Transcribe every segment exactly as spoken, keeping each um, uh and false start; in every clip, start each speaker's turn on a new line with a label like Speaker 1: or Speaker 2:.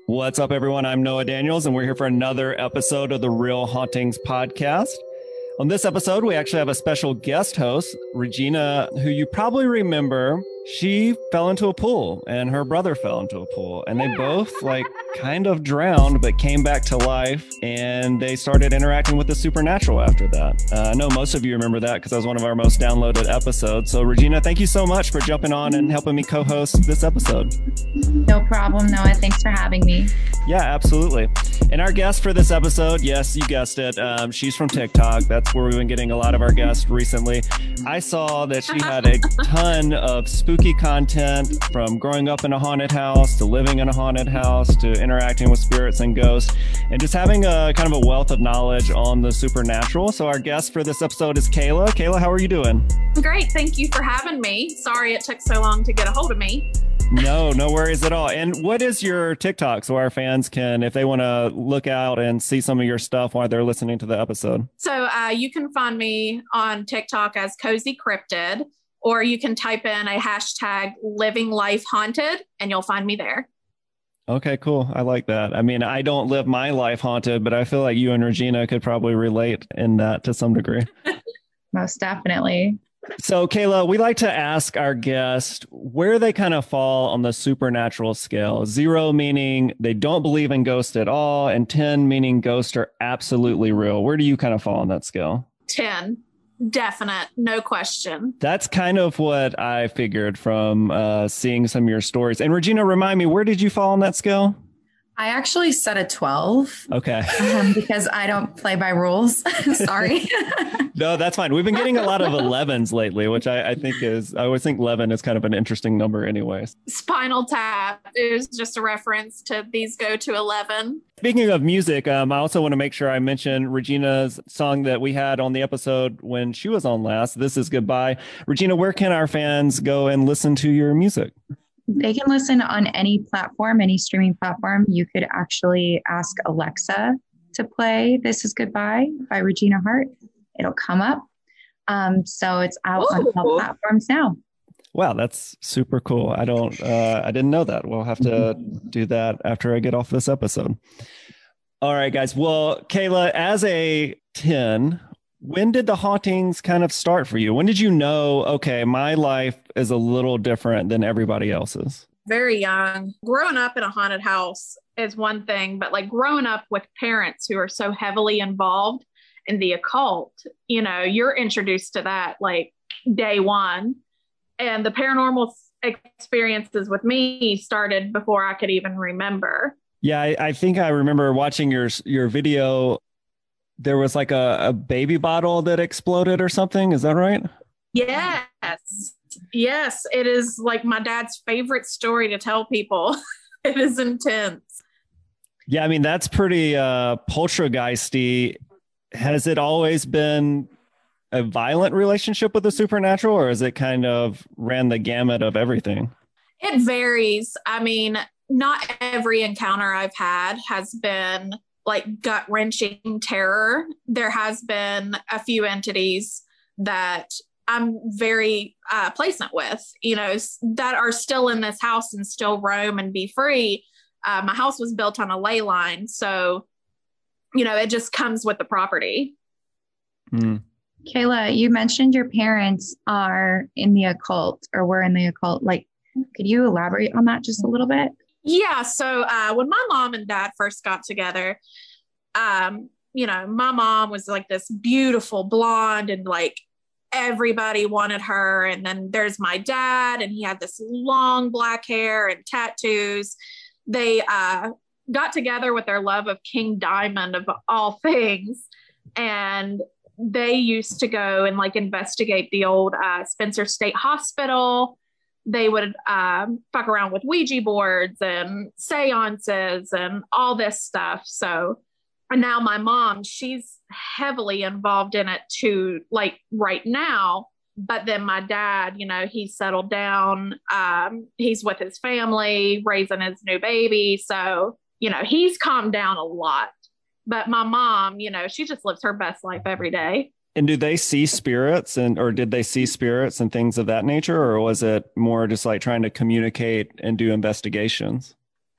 Speaker 1: What's up, everyone? I'm Noah Daniels, and we're here for another episode of the Real Hauntings podcast. On this episode, we actually have a special guest host, Regina, who you probably remember. She fell into a pool and her brother fell into a pool, and they both like kind of drowned, but came back to life, and they started interacting with the supernatural after that. Uh, I know most of you remember that because that was one of our most downloaded episodes. So Regina, thank you so much for jumping on and helping me co-host this episode.
Speaker 2: No problem, Noah. Thanks for having me.
Speaker 1: Yeah, absolutely. And our guest for this episode, yes, you guessed it. Um, she's from TikTok. That's where we've been getting a lot of our guests recently. I saw that she had a ton of spooky content, from growing up in a haunted house to living in a haunted house to interacting with spirits and ghosts, and just having a kind of a wealth of knowledge on the supernatural. So our guest for this episode is Kayla. Kayla, how are you doing?
Speaker 3: Great. Thank you for having me. Sorry it took so long to get a hold of me.
Speaker 1: No, no worries at all. And what is your TikTok so our fans can, if they want to look out and see some of your stuff while they're listening to the episode?
Speaker 3: So uh, you can find me on TikTok as Cozy Cryptid, or you can type in a hashtag Living Life Haunted and you'll find me there.
Speaker 1: Okay, cool. I like that. I mean, I don't live my life haunted, but I feel like you and Regina could probably relate in that to some degree.
Speaker 2: Most definitely.
Speaker 1: So, Kayla, we like to ask our guests where they kind of fall on the supernatural scale. Zero meaning they don't believe in ghosts at all, and ten meaning ghosts are absolutely real. Where do you kind of fall on that scale?
Speaker 3: ten. Definite. No question.
Speaker 1: That's kind of what I figured from uh, seeing some of your stories. And Regina, remind me, where did you fall on that scale?
Speaker 2: I actually set a twelve.
Speaker 1: Okay.
Speaker 2: um, because I don't play by rules. Sorry.
Speaker 1: No, that's fine. We've been getting a lot of elevens lately, which I, I think is, I always think eleven is kind of an interesting number anyways.
Speaker 3: Spinal Tap is just a reference to these go to eleven.
Speaker 1: Speaking of music, um, I also want to make sure I mention Regina's song that we had on the episode when she was on last. This is Goodbye. Regina, where can our fans go and listen to your music?
Speaker 2: They can listen on any platform, any streaming platform. You could actually ask Alexa to play This Is Goodbye by Regina Hart. It'll come up. Um, so it's out Ooh. on all platforms now.
Speaker 1: Wow, that's super cool. I don't, uh, I didn't know that. We'll have to do that after I get off this episode. All right, guys. Well, Kayla, as a ten, when did the hauntings kind of start for you? When did you know, okay, my life is a little different than everybody else's?
Speaker 3: Very young. Growing up in a haunted house is one thing, but like growing up with parents who are so heavily involved in the occult, you know, you're introduced to that like day one. And the paranormal experiences with me started before I could even remember.
Speaker 1: Yeah, I, I think I remember watching your your video. There was like a, a baby bottle that exploded or something. Is that right?
Speaker 3: Yes. Yes. It is like my dad's favorite story to tell people. It is intense.
Speaker 1: Yeah. I mean, that's pretty uh, poltergeisty. Has it always been a violent relationship with the supernatural, or is it kind of ran the gamut of everything?
Speaker 3: It varies. I mean, not every encounter I've had has been like gut-wrenching terror. There has been a few entities that I'm very uh, placent with, you know, that are still in this house and still roam and be free. Uh, my house was built on a ley line. So, you know, it just comes with the property.
Speaker 1: Mm.
Speaker 2: Kayla, you mentioned your parents are in the occult or were in the occult. Like, could you elaborate on that just a little bit?
Speaker 3: Yeah. So uh, when my mom and dad first got together, um, you know, my mom was like this beautiful blonde and like everybody wanted her. And then there's my dad, and he had this long black hair and tattoos. They uh, got together with their love of King Diamond of all things. And they used to go and like investigate the old uh, Spencer State Hospital. They would um, fuck around with Ouija boards and seances and all this stuff. So, and now my mom, she's heavily involved in it too, like right now. But then my dad, you know, he's settled down. Um, he's with his family, raising his new baby. So, you know, he's calmed down a lot. But my mom, you know, she just lives her best life every day.
Speaker 1: And do they see spirits and, or did they see spirits and things of that nature? Or was it more just like trying to communicate and do investigations?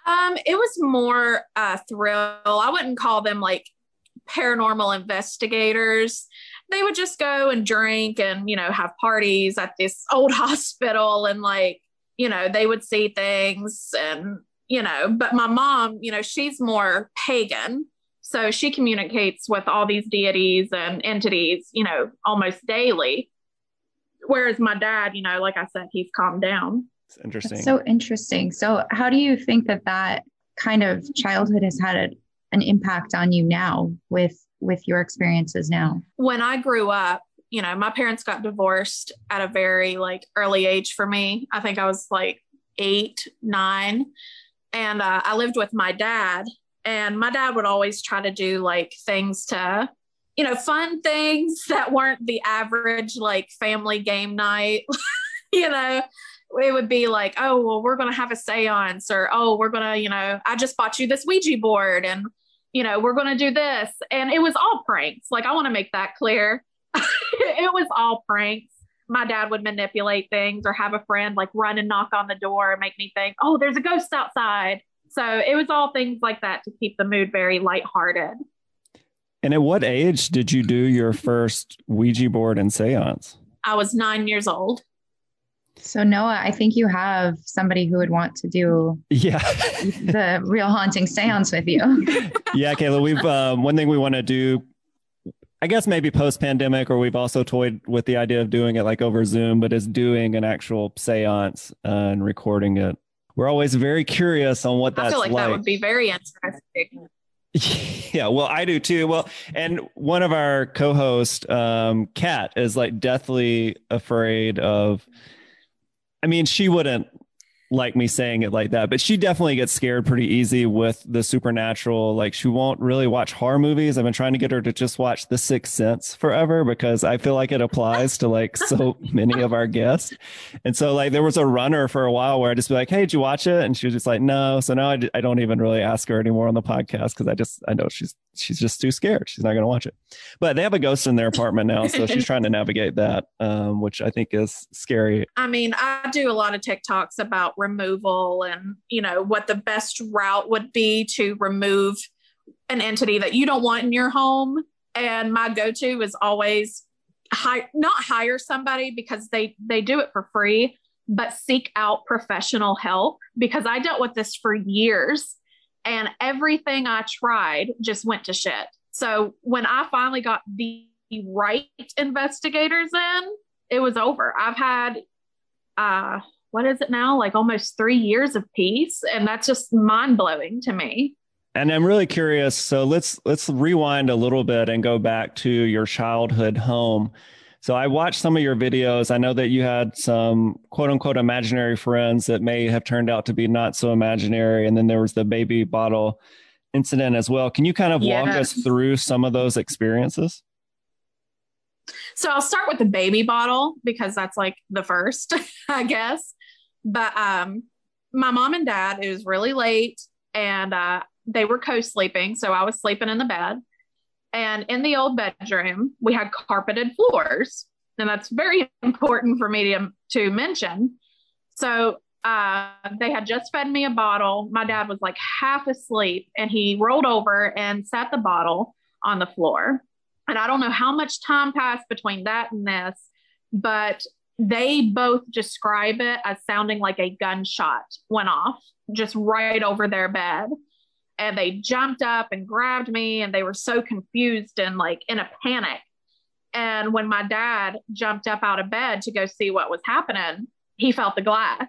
Speaker 3: Um, it was more a thrill. I wouldn't call them like paranormal investigators. They would just go and drink and, you know, have parties at this old hospital, and like, you know, they would see things and, you know, but my mom, you know, she's more pagan. So she communicates with all these deities and entities, you know, almost daily. Whereas my dad, you know, like I said, he's calmed down.
Speaker 1: It's interesting.
Speaker 2: That's so interesting. So how do you think that that kind of childhood has had a, an impact on you now with, with your experiences now?
Speaker 3: When I grew up, you know, my parents got divorced at a very like early age for me. I think I was like eight, nine. And uh, I lived with my dad, and my dad would always try to do like things to, you know, fun things that weren't the average like family game night. You know, it would be like, oh, well, we're going to have a seance, or, oh, we're going to, you know, I just bought you this Ouija board, and, you know, we're going to do this. And it was all pranks. Like, I want to make that clear. It was all pranks. My dad would manipulate things, or have a friend like run and knock on the door and make me think, oh, there's a ghost outside. So it was all things like that to keep the mood very lighthearted.
Speaker 1: And at what age did you do your first Ouija board and seance?
Speaker 3: I was nine years old.
Speaker 2: So Noah, I think you have somebody who would want to do
Speaker 1: yeah
Speaker 2: the Real Haunting seance with you.
Speaker 1: Yeah, Kayla, we've um, one thing we want to do, I guess maybe post-pandemic, or we've also toyed with the idea of doing it like over Zoom, but is doing an actual seance uh, and recording it. We're always very curious on what that's like.
Speaker 3: I feel like, like that would be very interesting.
Speaker 1: Yeah, well, I do too. Well, and one of our co-hosts, um, Kat, is like deathly afraid of, I mean, she wouldn't like me saying it like that, but she definitely gets scared pretty easy with the supernatural. Like, she won't really watch horror movies. I've been trying to get her to just watch The Sixth Sense forever, because I feel like it applies to like so many of our guests. And so like there was a runner for a while where I just be like, hey, did you watch it? And she was just like, no. So now I, d- I don't even really ask her anymore on the podcast, because I just, I know she's, she's just too scared. She's not going to watch it. But they have a ghost in their apartment now, so she's trying to navigate that, um, which I think is scary.
Speaker 3: I mean, I do a lot of TikToks about removal, and, you know, what the best route would be to remove an entity that you don't want in your home. And my go-to is always hire, not hire somebody, because they, they do it for free, but seek out professional help, because I dealt with this for years, and everything I tried just went to shit. So when I finally got the right investigators in, it was over. I've had, uh, what is it now? Like almost three years of peace. And that's just mind blowing to me.
Speaker 1: And I'm really curious. So let's, let's rewind a little bit and go back to your childhood home. So I watched some of your videos. I know that you had some quote unquote imaginary friends that may have turned out to be not so imaginary. And then there was the baby bottle incident as well. Can you kind of walk
Speaker 3: Yes.
Speaker 1: us through some of those experiences?
Speaker 3: So I'll start with the baby bottle, because that's like the first, I guess. But um, my mom and dad, it was really late, and uh, they were co-sleeping. So I was sleeping in the bed. And in the old bedroom, we had carpeted floors. And that's very important for me to, to mention. So uh, they had just fed me a bottle. My dad was like half asleep, and he rolled over and sat the bottle on the floor. And I don't know how much time passed between that and this, but they both describe it as sounding like a gunshot went off just right over their bed. And they jumped up and grabbed me, and they were so confused and like in a panic. And when my dad jumped up out of bed to go see what was happening, he felt the glass.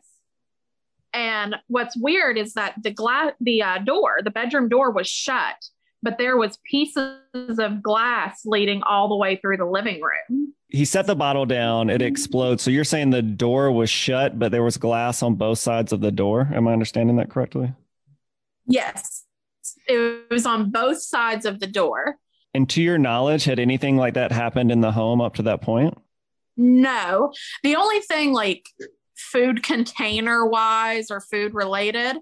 Speaker 3: And what's weird is that the glass, the uh, door, the bedroom door was shut, but there was pieces of glass leading all the way through the living room.
Speaker 1: He set the bottle down, it explodes. So you're saying the door was shut, but there was glass on both sides of the door. Am I understanding that correctly?
Speaker 3: Yes. It was on both sides of the door.
Speaker 1: And to your knowledge, had anything like that happened in the home up to that point?
Speaker 3: No. The only thing like food container wise or food related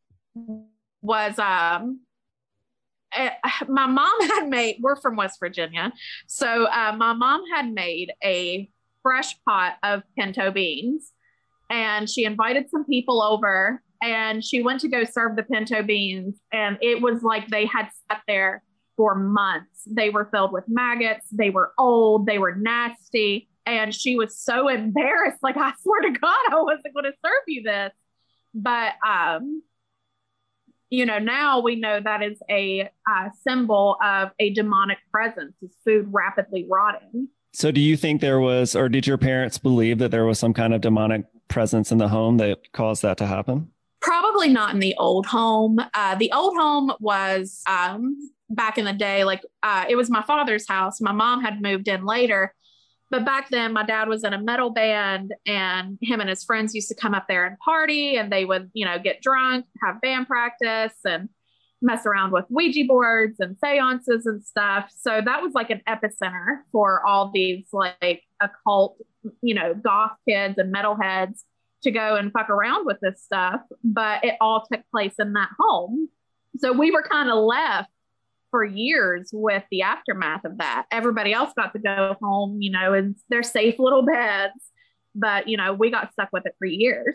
Speaker 3: was um uh, my mom had made, we're from West Virginia. So uh, my mom had made a fresh pot of pinto beans, and she invited some people over, and she went to go serve the pinto beans. And it was like they had sat there for months. They were filled with maggots. They were old. They were nasty. And she was so embarrassed. Like, I swear to God, I wasn't going to serve you this. But, um, you know, now we know that is a uh, symbol of a demonic presence, is food rapidly rotting.
Speaker 1: So do you think there was, or did your parents believe that there was some kind of demonic presence in the home that caused that to happen?
Speaker 3: Probably not in the old home. Uh, the old home was um, back in the day, like uh, it was my father's house. My mom had moved in later. But back then, my dad was in a metal band, and him and his friends used to come up there and party, and they would, you know, get drunk, have band practice, and mess around with Ouija boards and seances and stuff. So that was like an epicenter for all these like occult, you know, goth kids and metalheads to go and fuck around with this stuff. But it all took place in that home. So we were kind of left for years with the aftermath of that. Everybody else got to go home, you know, in their safe little beds. But, you know, we got stuck with it for years.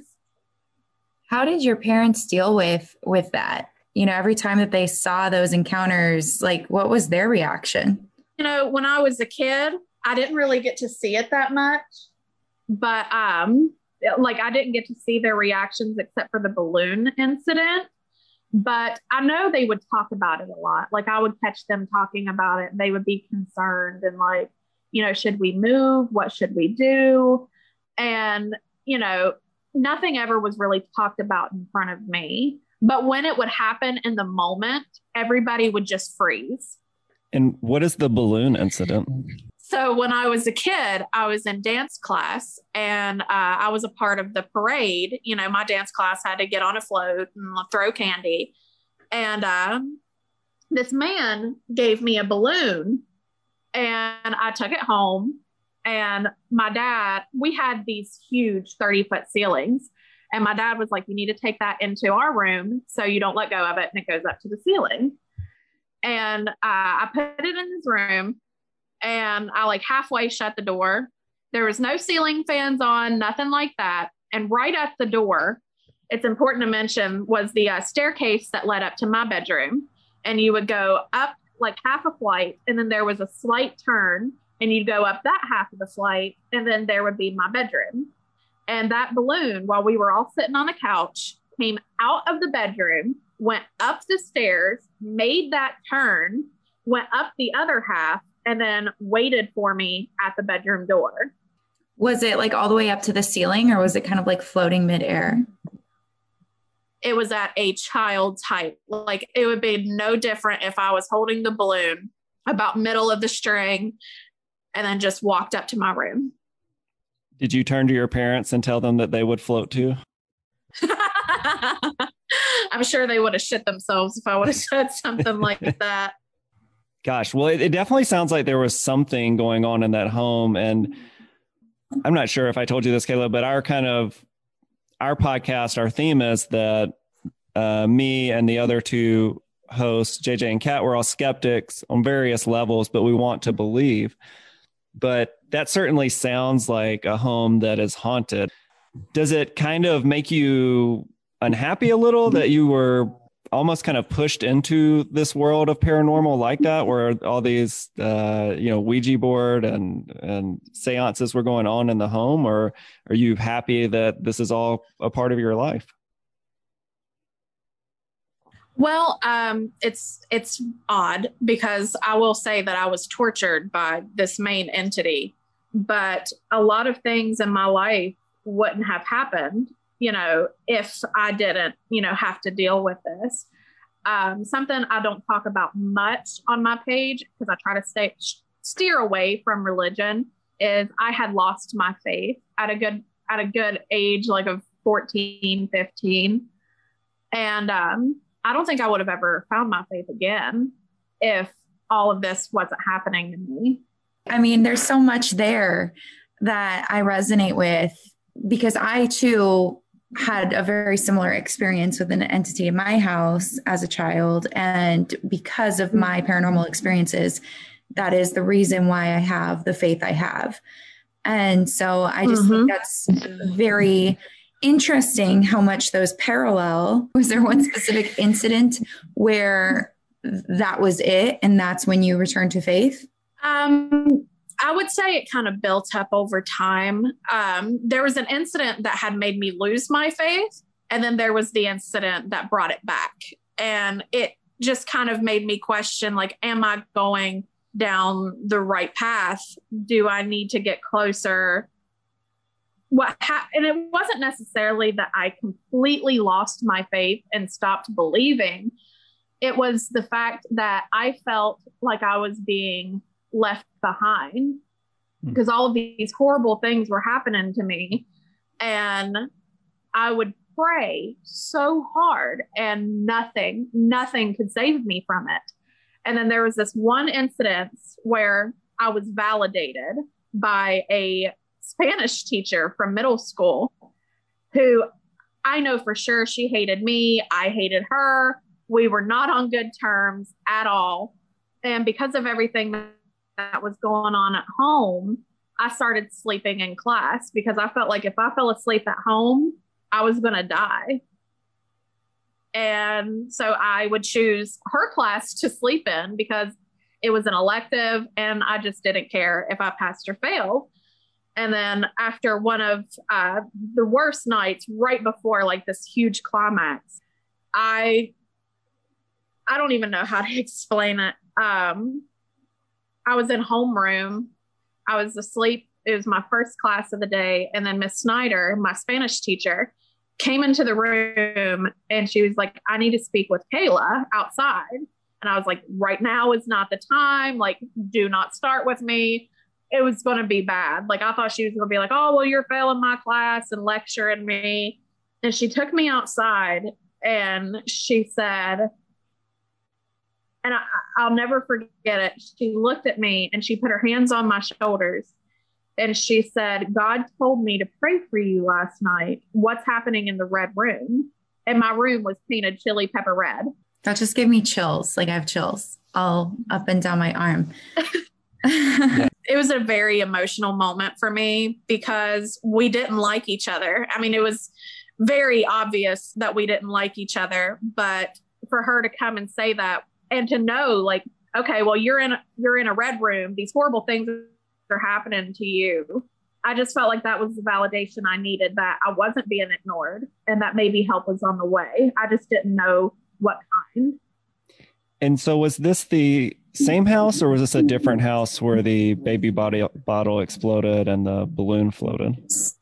Speaker 2: How did your parents deal with with that? You know, every time that they saw those encounters, like, what was their reaction?
Speaker 3: You know, when I was a kid, I didn't really get to see it that much. But, um, like, I didn't get to see their reactions except for the balloon incident. But I know they would talk about it a lot. Like, I would catch them talking about it, and they would be concerned and like, you know, should we move? What should we do? And, you know, nothing ever was really talked about in front of me. But when it would happen in the moment, everybody would just freeze.
Speaker 1: And what is the balloon incident?
Speaker 3: So when I was a kid, I was in dance class, and uh, I was a part of the parade. You know, my dance class had to get on a float and throw candy. And um, this man gave me a balloon, and I took it home. And my dad, we had these huge thirty foot ceilings. And my dad was like, you need to take that into our room so you don't let go of it and it goes up to the ceiling. And uh, I put it in his room, and I like halfway shut the door. There was no ceiling fans on, nothing like that. And right at the door, it's important to mention, was the uh, staircase that led up to my bedroom. And you would go up like half a flight, and then there was a slight turn, and you'd go up that half of the flight, and then there would be my bedroom. And that balloon, while we were all sitting on the couch, came out of the bedroom, went up the stairs, made that turn, went up the other half, and then waited for me at the bedroom door.
Speaker 2: Was it like all the way up to the ceiling, or was it kind of like floating midair?
Speaker 3: It was at a child's height. Like, it would be no different if I was holding the balloon about middle of the string and then just walked up to my room.
Speaker 1: Did you turn to your parents and tell them that they would float too?
Speaker 3: I'm sure they would have shit themselves if I would have said something like that.
Speaker 1: Gosh, well, it, it definitely sounds like there was something going on in that home. And I'm not sure if I told you this, Kayla, but our kind of, our podcast, our theme is that uh, me and the other two hosts, J J and Kat, we're all skeptics on various levels, but we want to believe. But that certainly sounds like a home that is haunted. Does it kind of make you unhappy a little that you were almost kind of pushed into this world of paranormal like that, where all these, uh, you know, Ouija board and, and seances were going on in the home? Or are you happy that this is all a part of your life?
Speaker 3: Well, um, it's it's odd, because I will say that I was tortured by this main entity, but a lot of things in my life wouldn't have happened, you know, if I didn't, you know, have to deal with this. Um, something I don't talk about much on my page, because I try to stay steer away from religion, is I had lost my faith at a good at a good age, like of fourteen, fifteen, and um. I don't think I would have ever found my faith again if all of this wasn't happening to me.
Speaker 2: I mean, there's so much there that I resonate with, because I too had a very similar experience with an entity in my house as a child. And because of my paranormal experiences, that is the reason why I have the faith I have. And so I just mm-hmm. think that's very interesting how much those parallel. Was there one specific incident where that was it and that's when you returned to faith?
Speaker 3: Um, I would say it kind of built up over time. Um, there was an incident that had made me lose my faith, and then there was the incident that brought it back. And it just kind of made me question, like, am I going down the right path? Do I need to get closer? What ha- and it wasn't necessarily that I completely lost my faith and stopped believing. It was the fact that I felt like I was being left behind because all of these horrible things were happening to me. And I would pray so hard and nothing, nothing could save me from it. And then there was this one incident where I was validated by a Spanish teacher from middle school who I know for sure she hated me. I hated her. We were not on good terms at all. And because of everything that was going on at home, I started sleeping in class because I felt like if I fell asleep at home, I was going to die. And so I would choose her class to sleep in because it was an elective and I just didn't care if I passed or failed. And then after one of uh, the worst nights, right before like this huge climax, I, I don't even know how to explain it. Um, I was in homeroom. I was asleep. It was my first class of the day. And then Miss Snyder, my Spanish teacher, came into the room and she was like, I need to speak with Kayla outside. And I was like, right now is not the time. Like, do not start with me. It was going to be bad. Like, I thought she was going to be like, oh, well, you're failing my class and lecturing me. And she took me outside and she said, and I, I'll never forget it. She looked at me and she put her hands on my shoulders and she said, God told me to pray for you last night. What's happening in the red room? And my room was painted chili pepper red.
Speaker 2: That just gave me chills. Like I have chills all up and down my arm.
Speaker 3: It was a very emotional moment for me because we didn't like each other. I mean, it was very obvious that we didn't like each other, but for her to come and say that and to know like, okay, well, you're in, a, you're in a red room. These horrible things are happening to you. I just felt like that was the validation I needed, that I wasn't being ignored and that maybe help was on the way. I just didn't know what kind.
Speaker 1: And so was this the same house or was this a different house where the baby body bottle exploded and the balloon floated?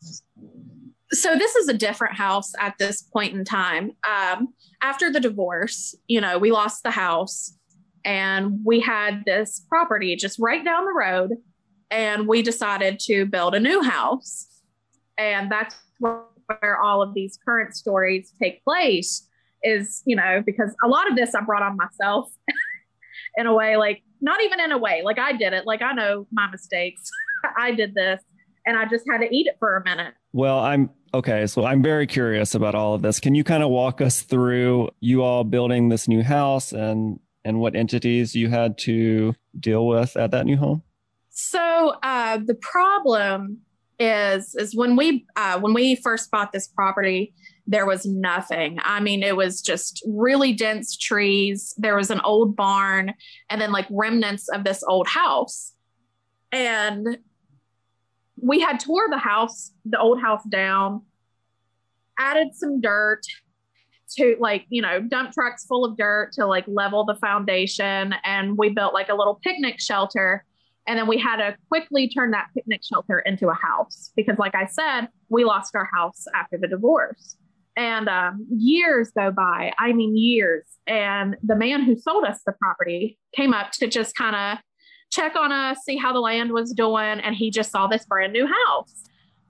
Speaker 3: So this is a different house at this point in time. Um, after the divorce, you know, we lost the house and we had this property just right down the road and we decided to build a new house. And that's where, where all of these current stories take place is, you know, because a lot of this I brought on myself in a way, like not even in a way, like I did it. Like I know my mistakes. I did this and I just had to eat it for a minute.
Speaker 1: Well, I'm okay. So I'm very curious about all of this. Can you kind of walk us through you all building this new house and, and what entities you had to deal with at that new home?
Speaker 3: So uh, the problem is, is when we, uh, when we first bought this property, there was nothing. I mean, it was just really dense trees. There was an old barn and then like remnants of this old house. And we had tore the house, the old house down, added some dirt to like, you know, dump trucks full of dirt to like level the foundation. And we built like a little picnic shelter. And then we had to quickly turn that picnic shelter into a house because like I said, we lost our house after the divorce. And um, years go by, I mean, years. And the man who sold us the property came up to just kind of check on us, see how the land was doing. And he just saw this brand new house.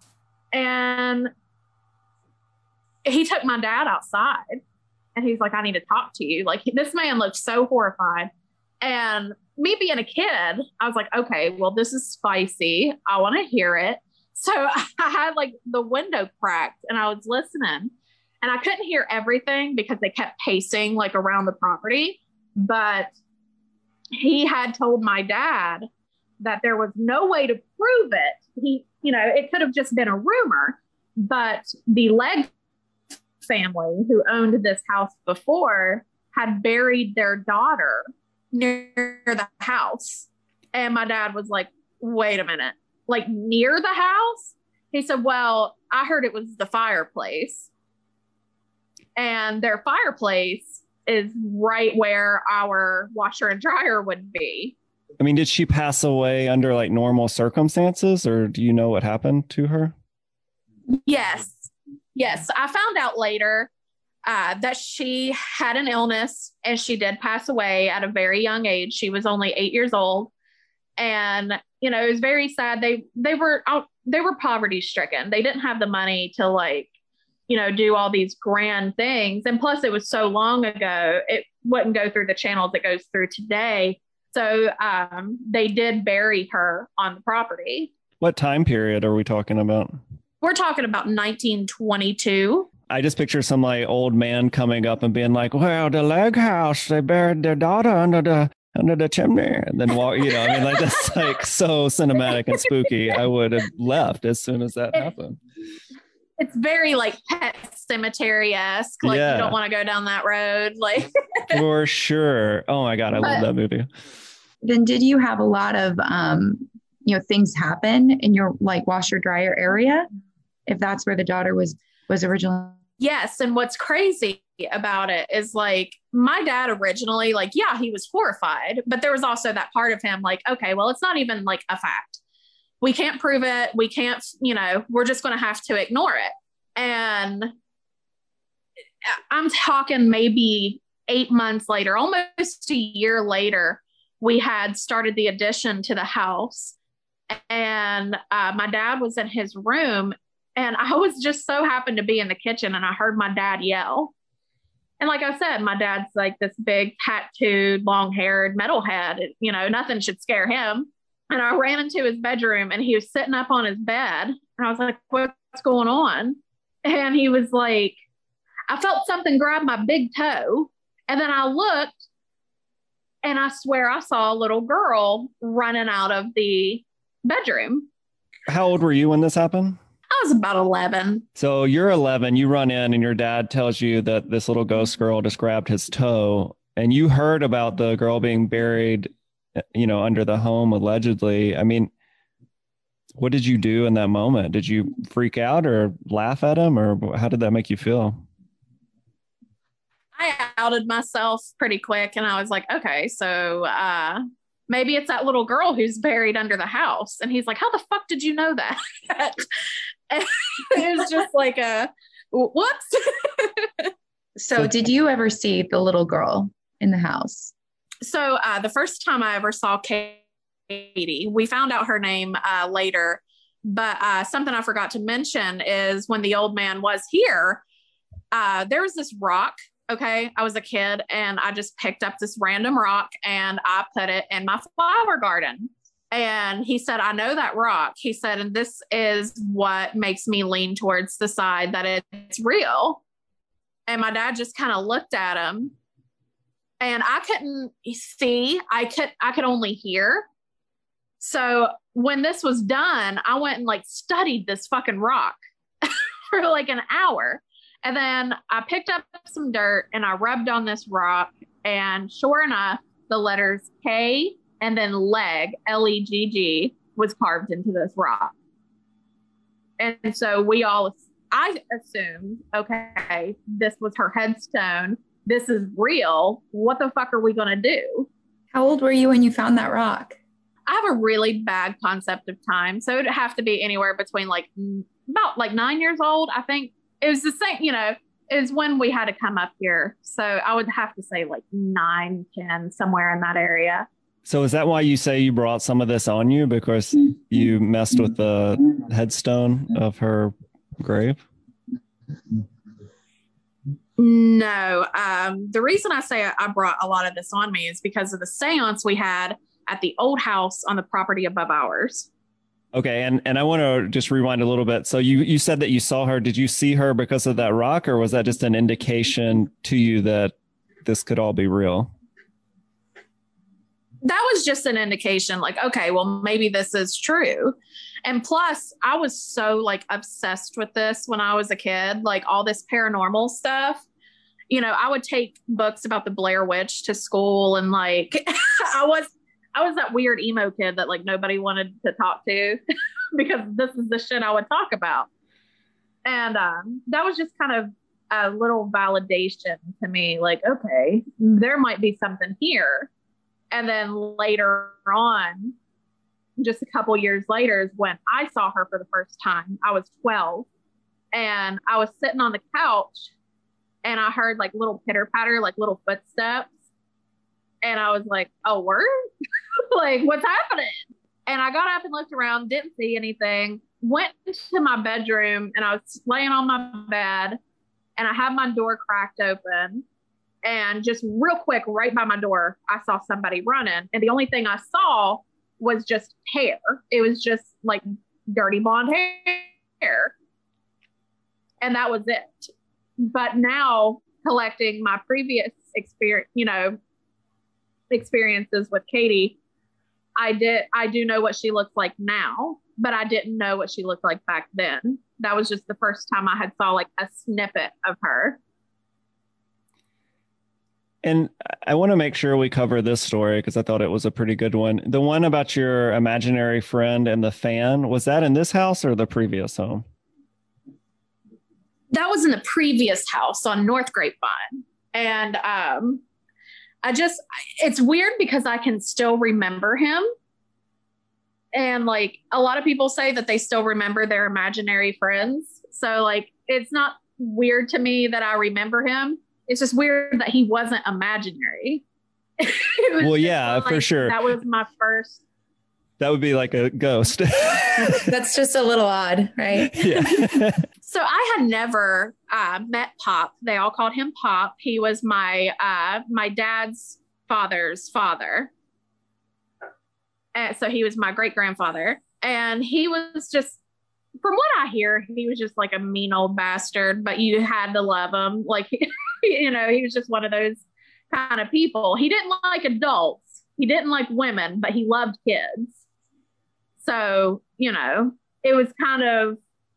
Speaker 3: And he took my dad outside and he's like, I need to talk to you. Like this man looked so horrified. And me being a kid, I was like, okay, well, this is spicy. I want to hear it. So I had like the window cracked and I was listening. And I couldn't hear everything because they kept pacing like around the property. But he had told my dad that there was no way to prove it. He, you know, it could have just been a rumor, But the Legg family who owned this house before had buried their daughter near the house. And my dad was like, wait a minute, like near the house? He said, well, I heard it was the fireplace. And their fireplace is right where our washer and dryer would be.
Speaker 1: I mean, did she pass away under like normal circumstances, or do you know what happened to her?
Speaker 3: Yes. Yes. I found out later uh, that she had an illness and she did pass away at a very young age. She was only eight years old. And, you know, it was very sad. They, they were out, they were poverty stricken. They didn't have the money to like, you know, do all these grand things. And plus it was so long ago, it wouldn't go through the channels it goes through today. So um, they did bury her on the property.
Speaker 1: What time period are we talking about?
Speaker 3: We're talking about nineteen twenty-two.
Speaker 1: I just picture some like old man coming up and being like, well, the Legg house, they buried their daughter under the under the chimney. And then walk, you know, I mean, like that's like so cinematic and spooky. I would have left as soon as that
Speaker 3: it,
Speaker 1: happened.
Speaker 3: It's very like Pet Cemetery-esque. Like yeah. You don't want to go down that road. Like
Speaker 1: for sure. Oh my God, I but, love that movie.
Speaker 2: Then did you have a lot of um, you know, things happen in your like washer dryer area? If that's where the daughter was was originally.
Speaker 3: Yes. And what's crazy about it is like my dad originally, like, yeah, he was horrified, but there was also that part of him like, okay, well, it's not even like a fact. We can't prove it. We can't, you know, we're just going to have to ignore it. And I'm talking maybe eight months later, almost a year later, we had started the addition to the house. And uh, my dad was in his room. And I was just so happened to be in the kitchen and I heard my dad yell. And like I said, my dad's like this big tattooed, long haired metalhead. You know, nothing should scare him. And I ran into his bedroom and he was sitting up on his bed. And I was like, what's going on? And he was like, I felt something grab my big toe. And then I looked and I swear I saw a little girl running out of the bedroom.
Speaker 1: How old were you when this happened?
Speaker 3: I was about eleven.
Speaker 1: So you're eleven, you run in and your dad tells you that this little ghost girl just grabbed his toe and you heard about the girl being buried, you know, under the home allegedly. I mean, what did you do in that moment? Did you freak out or laugh at him, or how did that make you feel?
Speaker 3: I outed myself pretty quick and I was like, okay, so uh, maybe it's that little girl who's buried under the house. And he's like, how the fuck did you know that? And it was just like a, whoops.
Speaker 2: So did you ever see the little girl in the house?
Speaker 3: So uh, the first time I ever saw Katie, we found out her name uh, later, but uh, something I forgot to mention is when the old man was here, uh, there was this rock. Okay. I was a kid and I just picked up this random rock and I put it in my flower garden. And he said, I know that rock. He said, and this is what makes me lean towards the side that it's real. And my dad just kind of looked at him and I couldn't see, I could, I could only hear. So when this was done, I went and like studied this fucking rock for like an hour. And then I picked up some dirt and I rubbed on this rock. And sure enough, the letters K and then Legg, L E G G, was carved into this rock. And so we all, I assumed, okay, this was her headstone. This is real. What the fuck are we going to do?
Speaker 2: How old were you when you found that rock?
Speaker 3: I have a really bad concept of time. So it'd have to be anywhere between like about like nine years old. I think it was the same, you know, it was when we had to come up here. So I would have to say like nine, ten, somewhere in that area.
Speaker 1: So is that why you say you brought some of this on you, because you messed with the headstone of her grave?
Speaker 3: No. Um, the reason I say I brought a lot of this on me is because of the seance we had at the old house on the property above ours.
Speaker 1: Okay. And, and I want to just rewind a little bit. So you, you said that you saw her. Did you see her because of that rock, or was that just an indication to you that this could all be real?
Speaker 3: That was just an indication like, okay, well, maybe this is true. And plus, I was so like obsessed with this when I was a kid, like all this paranormal stuff. You know, I would take books about the Blair Witch to school, and like I was I was that weird emo kid that like nobody wanted to talk to because this is the shit I would talk about. And um, that was just kind of a little validation to me, like, okay, there might be something here. And then later on, just a couple years later, is when I saw her for the first time. I was twelve, and I was sitting on the couch, and I heard like little pitter patter, like little footsteps. And I was like, oh, word? Like, what's happening? And I got up and looked around, didn't see anything, went to my bedroom, and I was laying on my bed, and I had my door cracked open. And just real quick, right by my door, I saw somebody running. And the only thing I saw was just hair. It was just like dirty blonde hair. And that was it. But now, collecting my previous experience, you know, experiences with Katie, I did, I do know what she looks like now, but I didn't know what she looked like back then. That was just the first time I had saw like a snippet of her.
Speaker 1: And I want to make sure we cover this story because I thought it was a pretty good one. The one about your imaginary friend and the fan, was that in this house or the previous home?
Speaker 3: That was in the previous house on North Grapevine. And um, I just, it's weird because I can still remember him. And like a lot of people say that they still remember their imaginary friends. So like, it's not weird to me that I remember him. It's just weird that he wasn't imaginary.
Speaker 1: Well, yeah,
Speaker 3: like,
Speaker 1: for sure.
Speaker 3: That was my first.
Speaker 1: That would be like a ghost.
Speaker 4: That's just a little odd, right?
Speaker 1: Yeah.
Speaker 3: So I had never uh, met Pop. They all called him Pop. He was my uh, my dad's father's father. And so he was my great grandfather. And he was just, from what I hear, he was just like a mean old bastard, but you had to love him. Like, you know, he was just one of those kind of people. He didn't like adults. He didn't like women, but he loved kids. So, you know, it was kind of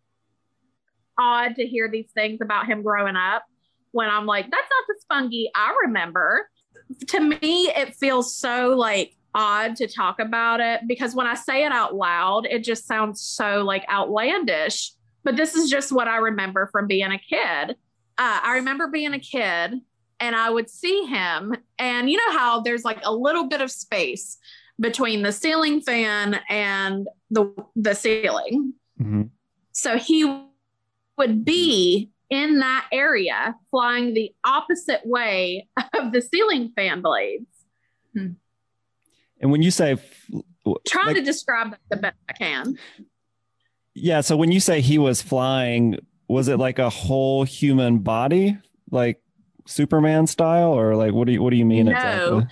Speaker 3: odd to hear these things about him growing up when I'm like, that's not the Spunky I remember. To me, it feels so like odd to talk about it because when I say it out loud, it just sounds so like outlandish. But this is just what I remember from being a kid. Uh, I remember being a kid and I would see him, and you know how there's like a little bit of space between the ceiling fan and the the ceiling. Mm-hmm. So he would be in that area flying the opposite way of the ceiling fan blades.
Speaker 1: Hmm. And when you say
Speaker 3: trying
Speaker 1: like,
Speaker 3: to describe that the best I can.
Speaker 1: Yeah. So when you say he was flying, was it like a whole human body, like Superman style, or like, what do you, what do you mean?
Speaker 3: No,
Speaker 1: exactly?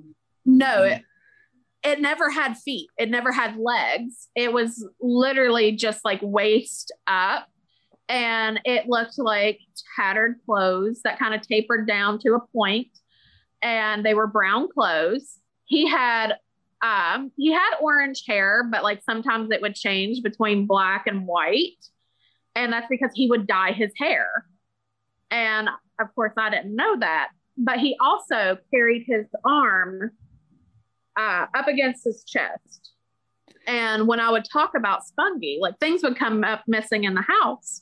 Speaker 3: no, it, it never had feet. It never had legs. It was literally just like waist up, and it looked like tattered clothes that kind of tapered down to a point, and they were brown clothes. He had, um, he had orange hair, but like sometimes it would change between black and white. And that's because he would dye his hair. And of course I didn't know that, but he also carried his arm uh, up against his chest. And when I would talk about Spunky, like things would come up missing in the house.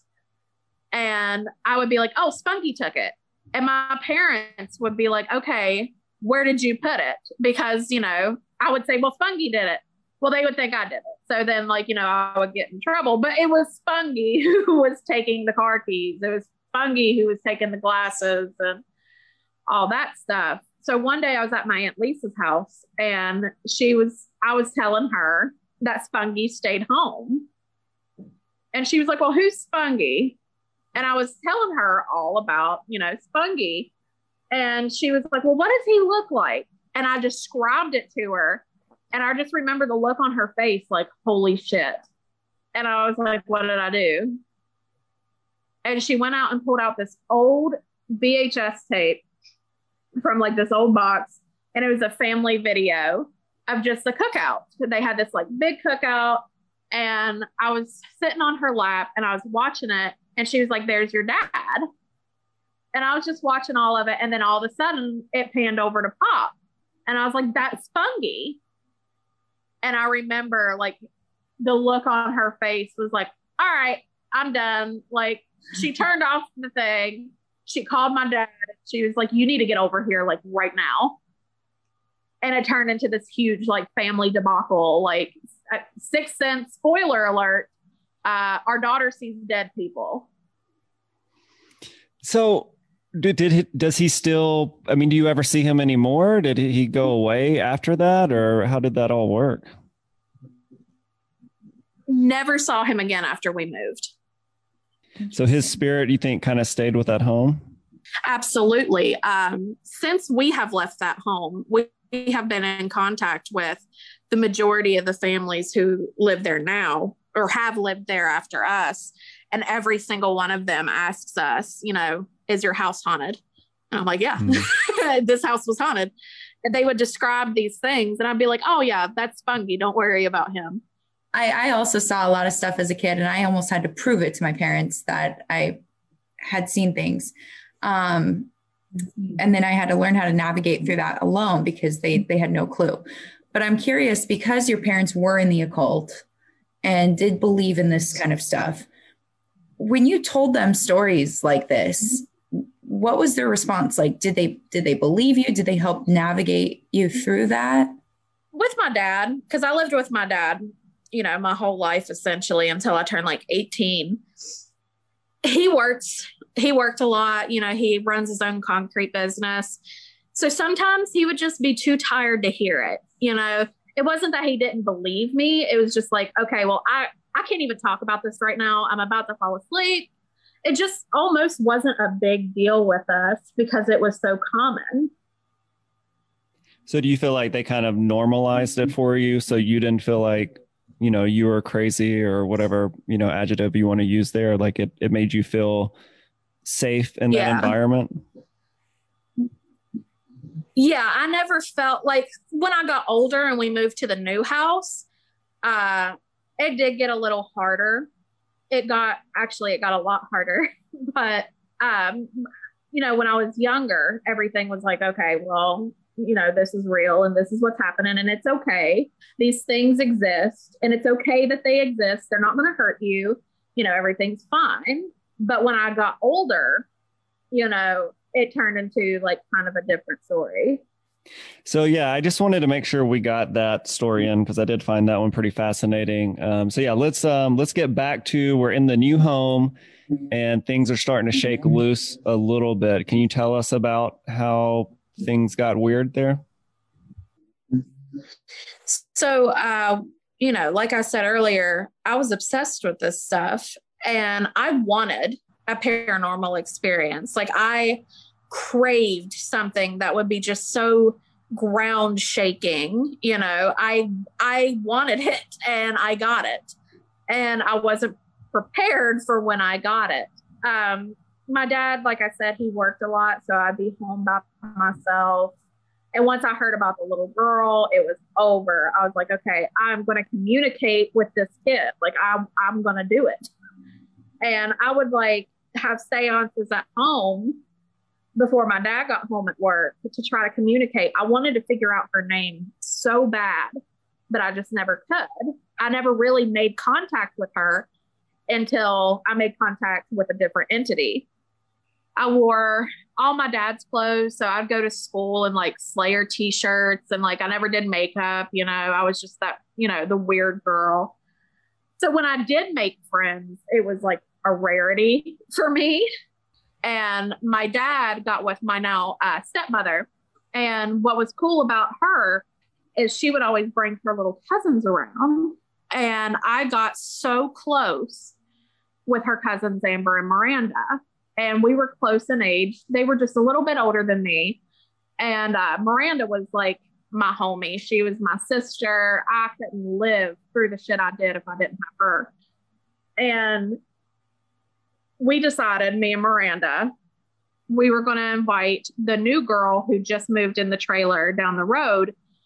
Speaker 3: And I would be like, oh, Spunky took it. And my parents would be like, okay, where did you put it? Because, you know, I would say, well, Spunky did it. Well, they would think I did it. So then, like, you know, I would get in trouble. But it was Spunky who was taking the car keys. It was Spunky who was taking the glasses and all that stuff. So one day I was at my Aunt Lisa's house, and she was, I was telling her that Spunky stayed home. And she was like, well, who's Spunky? And I was telling her all about, you know, Spunky. And she was like, well, what does he look like? And I described it to her. And I just remember the look on her face, like, holy shit. And I was like, what did I do? And she went out and pulled out this old V H S tape from like this old box. And it was a family video of just the cookout. They had this like big cookout. And I was sitting on her lap and I was watching it. And she was like, there's your dad. And I was just watching all of it. And then all of a sudden it panned over to Pop. And I was like, that's Spunky. And I remember like the look on her face was like, all right, I'm done. Like she turned off the thing. She called my dad. She was like, you need to get over here like right now. And it turned into this huge like family debacle. Like Sixth Sense, spoiler alert, uh, our daughter sees dead people.
Speaker 1: So did, did he, does he still, I mean, do you ever see him anymore? Did he go away after that, or how did that all work?
Speaker 3: Never saw him again after we moved.
Speaker 1: So his spirit, you think, kind of stayed with that home?
Speaker 3: Absolutely. Um, since we have left that home, we have been in contact with the majority of the families who live there now or have lived there after us. And every single one of them asks us, you know, is your house haunted? And I'm like, yeah, mm. This house was haunted. And they would describe these things. And I'd be like, oh, yeah, that's Spunky. Don't worry about him.
Speaker 2: I, I also saw a lot of stuff as a kid, and I almost had to prove it to my parents that I had seen things. Um, and then I had to learn how to navigate through that alone because they, they had no clue. But I'm curious, because your parents were in the occult and did believe in this kind of stuff, when you told them stories like this, what was their response? Like, did they, did they believe you? Did they help navigate you through that?
Speaker 3: With my dad, because I lived with my dad, you know, my whole life, essentially, until I turned like eighteen. He worked, he worked a lot. You know, he runs his own concrete business. So sometimes he would just be too tired to hear it. You know, it wasn't that he didn't believe me. It was just like, okay, well, I, I can't even talk about this right now. I'm about to fall asleep. It just almost wasn't a big deal with us because it was so common.
Speaker 1: So do you feel like they kind of normalized it for you, so you didn't feel like, you know, you were crazy or whatever, you know, adjective you want to use there? Like it, it made you feel safe in that
Speaker 3: yeah.
Speaker 1: environment?
Speaker 3: Yeah, I never felt like when I got older and we moved to the new house, uh, it did get a little harder. It got, actually, it got a lot harder. But, um, you know, when I was younger, everything was like, okay, well, you know, this is real and this is what's happening and it's okay. These things exist and it's okay that they exist. They're not going to hurt you. You know, everything's fine. But when I got older, you know, it turned into like kind of a different story.
Speaker 1: So, yeah, I just wanted to make sure we got that story in because I did find that one pretty fascinating. Um, so, yeah, let's um, let's get back to, we're in the new home and things are starting to shake loose a little bit. Can you tell us about how things got weird there?
Speaker 3: So, uh, you know, like I said earlier, I was obsessed with this stuff and I wanted a paranormal experience. Like I craved something that would be just so ground shaking. You know, I, I wanted it and I got it and I wasn't prepared for when I got it. Um, My dad, like I said, he worked a lot, so I'd be home by myself. And once I heard about the little girl, it was over. I was like, okay, I'm going to communicate with this kid. Like, I'm, I'm going to do it. And I would like have seances at home before my dad got home at work to try to communicate. I wanted to figure out her name so bad, but I just never could. I never really made contact with her until I made contact with a different entity. I wore all my dad's clothes. So I'd go to school in like Slayer t-shirts and like, I never did makeup, you know, I was just that, you know, the weird girl. So when I did make friends, it was like a rarity for me. And my dad got with my now uh, stepmother. And what was cool about her is she would always bring her little cousins around. And I got so close with her cousins, Amber and Miranda. And we were close in age. They were just a little bit older than me. And uh, Miranda was like my homie. She was my sister. I couldn't live through the shit I did if I didn't have her. And we decided, me and Miranda, we were going to invite the new girl who just moved in the trailer down the road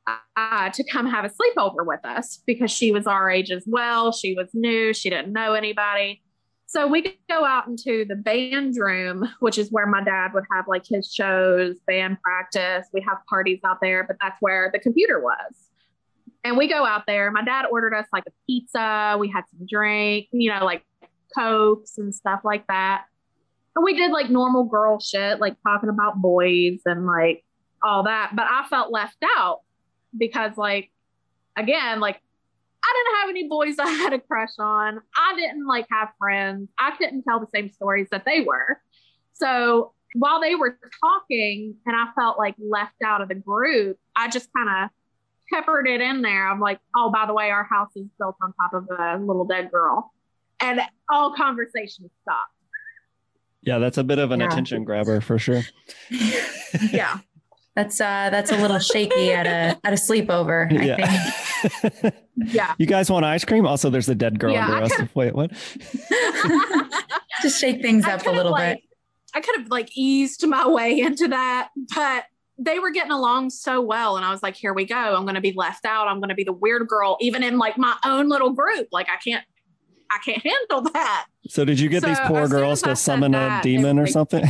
Speaker 3: uh, to come have a sleepover with us because she was our age as well. She was new. She didn't know anybody. So we go out into the band room, which is where my dad would have like his shows, band practice. We have parties out there, but that's where the computer was. And we go out there. My dad ordered us like a pizza. We had some drink, you know, like Cokes and stuff like that. And we did like normal girl shit, like talking about boys and like all that. But I felt left out because like, again, like I didn't have any boys I had a crush on. I didn't like have friends. I couldn't tell the same stories that they were. So while they were talking and I felt like left out of the group, I just kind of peppered it in there. I'm like, oh, by the way, our house is built on top of a little dead girl. And all conversations stopped.
Speaker 1: Yeah, that's a bit of an
Speaker 2: Yeah.
Speaker 1: attention grabber for sure.
Speaker 3: Yeah.
Speaker 4: That's uh that's a little shaky at a at a sleepover, I
Speaker 1: Yeah.
Speaker 4: think.
Speaker 3: Yeah.
Speaker 1: You guys want ice cream? Also, there's a dead girl
Speaker 3: Yeah,
Speaker 1: under
Speaker 3: I
Speaker 1: us.
Speaker 3: could've-
Speaker 1: Wait, what?
Speaker 4: Just shake things
Speaker 3: I
Speaker 4: up a
Speaker 3: could've,
Speaker 4: little
Speaker 3: like,
Speaker 4: bit.
Speaker 3: I could have like eased my way into that, but they were getting along so well. And I was like, here we go. I'm going to be left out. I'm going to be the weird girl, even in like my own little group. Like I can't, I can't handle that.
Speaker 1: So did you get
Speaker 3: So
Speaker 1: these poor
Speaker 3: as soon
Speaker 1: girls
Speaker 3: as I
Speaker 1: to
Speaker 3: said
Speaker 1: summon
Speaker 3: that,
Speaker 1: a
Speaker 3: they
Speaker 1: demon
Speaker 3: were
Speaker 1: or
Speaker 3: like-
Speaker 1: something?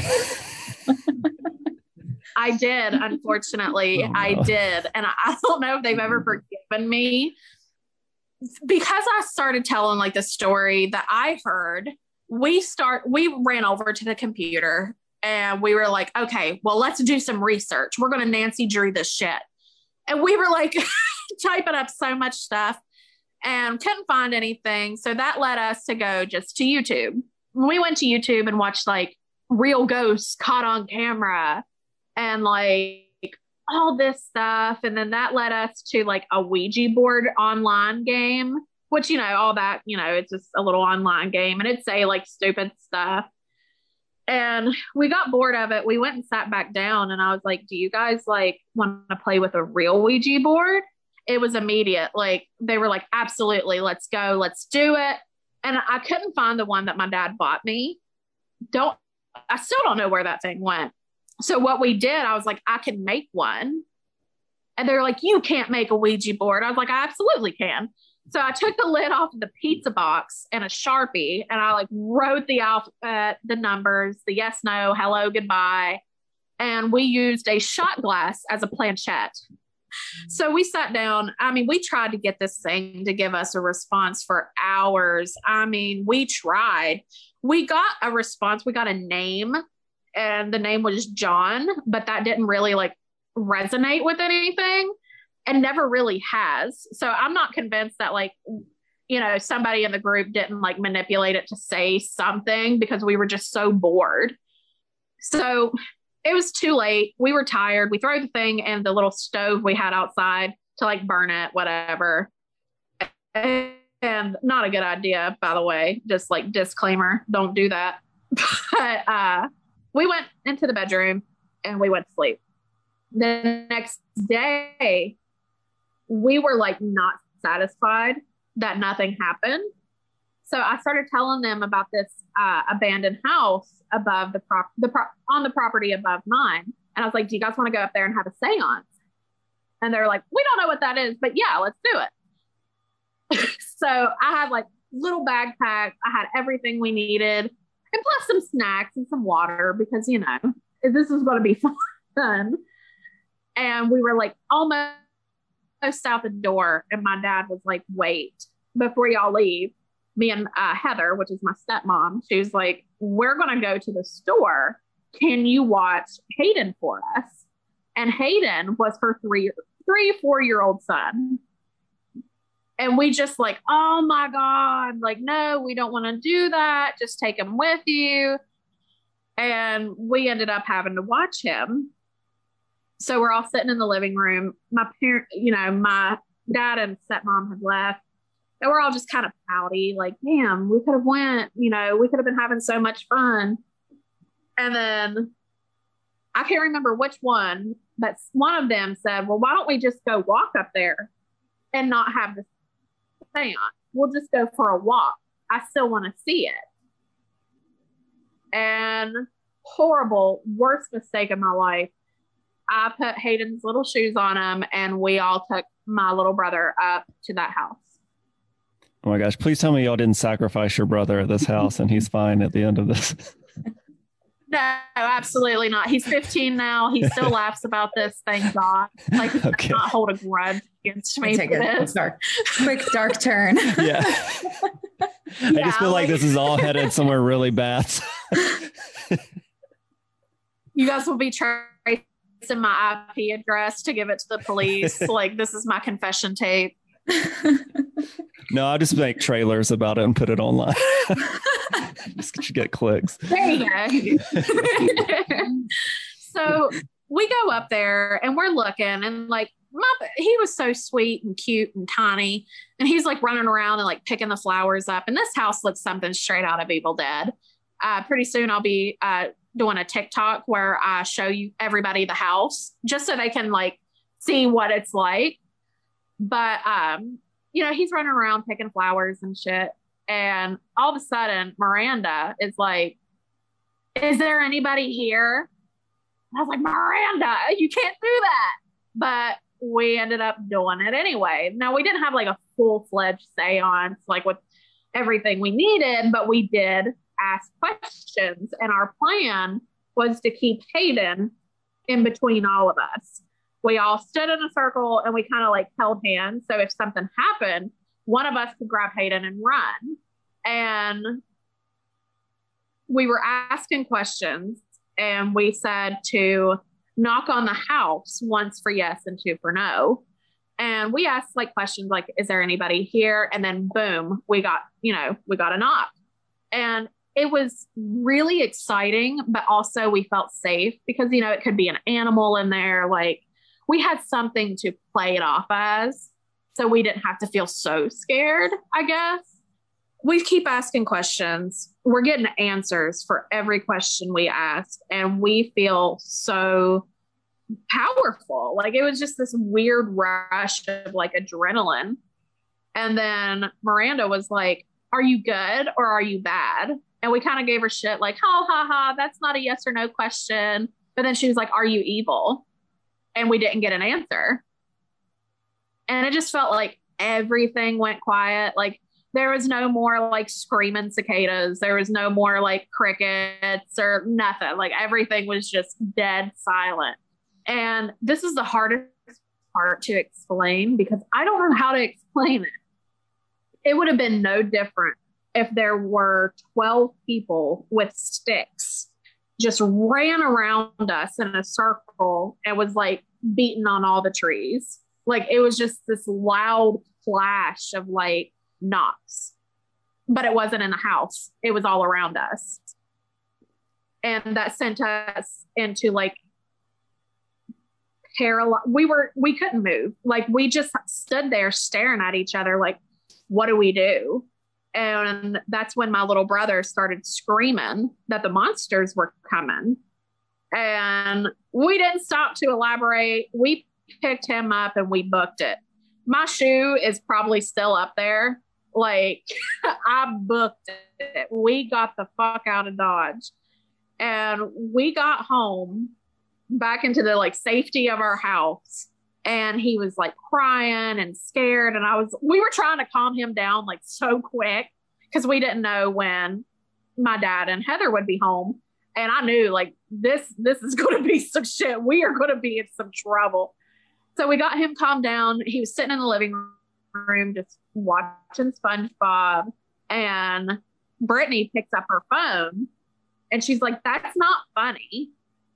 Speaker 3: I did, unfortunately.
Speaker 1: Oh, no.
Speaker 3: I did. And I, I don't know if they've ever forgiven me because I started telling like the story that I heard. We start, we ran over to the computer and we were like, okay, well, let's do some research. We're going to Nancy Drew this shit. And we were like typing up so much stuff and couldn't find anything. So that led us to go just to YouTube. We went to YouTube and watched like real ghosts caught on camera and like all this stuff. And then that led us to like a Ouija board online game, which, you know, all that, you know, it's just a little online game and it'd say like stupid stuff. And we got bored of it. We went and sat back down and I was like, do you guys like want to play with a real Ouija board? It was immediate. Like they were like, absolutely, let's go, let's do it. And I couldn't find the one that my dad bought me. Don't, I still don't know where that thing went. So what we did, I was like, I can make one. And they're like, you can't make a Ouija board. I was like, I absolutely can. So I took the lid off of the pizza box and a Sharpie and I like wrote the alphabet, the numbers, the yes, no, hello, goodbye. And we used a shot glass as a planchette. So we sat down. I mean, we tried to get this thing to give us a response for hours. I mean, we tried. We got a response. We got a name and the name was John, but that didn't really like resonate with anything. And never really has. So I'm not convinced that like, you know, somebody in the group didn't like manipulate it to say something because we were just so bored. So it was too late. We were tired. We threw the thing in the little stove we had outside to like burn it, whatever. And not a good idea, by the way, just like disclaimer, don't do that. But uh, we went into the bedroom and we went to sleep. The next day, we were like not satisfied that nothing happened. So I started telling them about this uh, abandoned house above the prop, the pro- on the property above mine. And I was like, do you guys want to go up there and have a seance? And they're like, we don't know what that is, but yeah, let's do it. So I had like little backpacks. I had everything we needed and plus some snacks and some water because, you know, this is going to be fun. And we were like almost out the door and my dad was like, wait, before y'all leave, me and uh, Heather, which is my stepmom, she was like, we're going to go to the store. Can you watch Hayden for us? And Hayden was her three, three, four year old son. And we just like, oh my God, like, no, we don't want to do that. Just take him with you. And we ended up having to watch him. So we're all sitting in the living room. My parent, you know, my dad and stepmom had left. And we're all just kind of pouty, like, damn, we could have went, you know, we could have been having so much fun. And then I can't remember which one, but one of them said, well, why don't we just go walk up there and not have the seance? We'll just go for a walk. I still want to see it. And horrible, worst mistake of my life. I put Hayden's little shoes on him, and we all took my little brother up to that house.
Speaker 1: Oh my gosh, please tell me y'all didn't sacrifice your brother at this house and he's fine at the end of this.
Speaker 3: No, absolutely not. He's fifteen now. He still laughs about this, thank God. Like, he
Speaker 1: Okay.
Speaker 3: does not hold a grudge against me
Speaker 2: Take
Speaker 3: for
Speaker 2: a
Speaker 3: this.
Speaker 2: dark, quick dark turn.
Speaker 1: Yeah. I
Speaker 3: Yeah,
Speaker 1: just feel like
Speaker 3: like-
Speaker 1: this is all headed somewhere really bad.
Speaker 3: You guys will be tracing my I P address to give it to the police. Like, this is my confession tape.
Speaker 1: No, I'll just make trailers about it and put it online. Just to get clicks.
Speaker 3: There you go. So we go up there and we're looking, and like, my, he was so sweet and cute and tiny, and he's like running around and like picking the flowers up. And this house looks something straight out of Evil Dead. Uh, pretty soon I'll be uh, doing a TikTok where I show you everybody the house just so they can like see what it's like. But, um, you know, he's running around picking flowers and shit. And all of a sudden, Miranda is like, is there anybody here? And I was like, Miranda, you can't do that. But we ended up doing it anyway. Now, we didn't have like a full-fledged seance, like with everything we needed, but we did ask questions. And our plan was to keep Hayden in between all of us. We all stood in a circle and we kind of like held hands. So if something happened, one of us could grab Hayden and run. And we were asking questions, and we said to knock on the house once for yes and two for no. And we asked like questions like, is there anybody here? And then boom, we got, you know, we got a knock. And it was really exciting, but also we felt safe because, you know, it could be an animal in there. Like, we had something to play it off as, so we didn't have to feel so scared, I guess. We keep asking questions. We're getting answers for every question we ask, and we feel so powerful. Like, it was just this weird rush of like adrenaline. And then Miranda was like, are you good or are you bad? And we kind of gave her shit like, ha ha ha, that's not a yes or no question. But then she was like, are you evil? And we didn't get an answer. And it just felt like everything went quiet. Like, there was no more like screaming cicadas. There was no more like crickets or nothing. Like, everything was just dead silent. And this is the hardest part to explain because I don't know how to explain it. It would have been no different if there were twelve people with sticks just ran around us in a circle and was like beating on all the trees. Like, it was just this loud flash of like knocks, but it wasn't in the house. It was all around us. And that sent us into like paralyzed. We were, we couldn't move. Like, we just stood there staring at each other. Like, what do we do? And that's when my little brother started screaming that the monsters were coming. And we didn't stop to elaborate. We picked him up and we booked it. My shoe is probably still up there. Like, I booked it. We got the fuck out of Dodge. And we got home back into the like safety of our house. And he was like crying and scared. And I was, we were trying to calm him down like so quick because we didn't know when my dad and Heather would be home. And I knew like this, this is going to be some shit. We are going to be in some trouble. So we got him calmed down. He was sitting in the living room, just watching SpongeBob. And Brittany picks up her phone and she's like, that's not funny.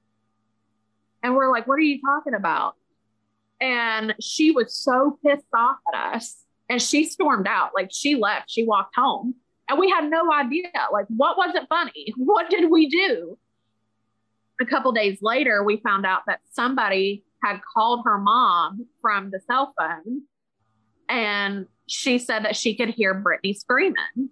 Speaker 3: And we're like, what are you talking about? And she was so pissed off at us and she stormed out. Like, she left, she walked home and we had no idea. Like, what wasn't funny? What did we do? A couple days later, we found out that somebody had called her mom from the cell phone and she said that she could hear Brittany screaming.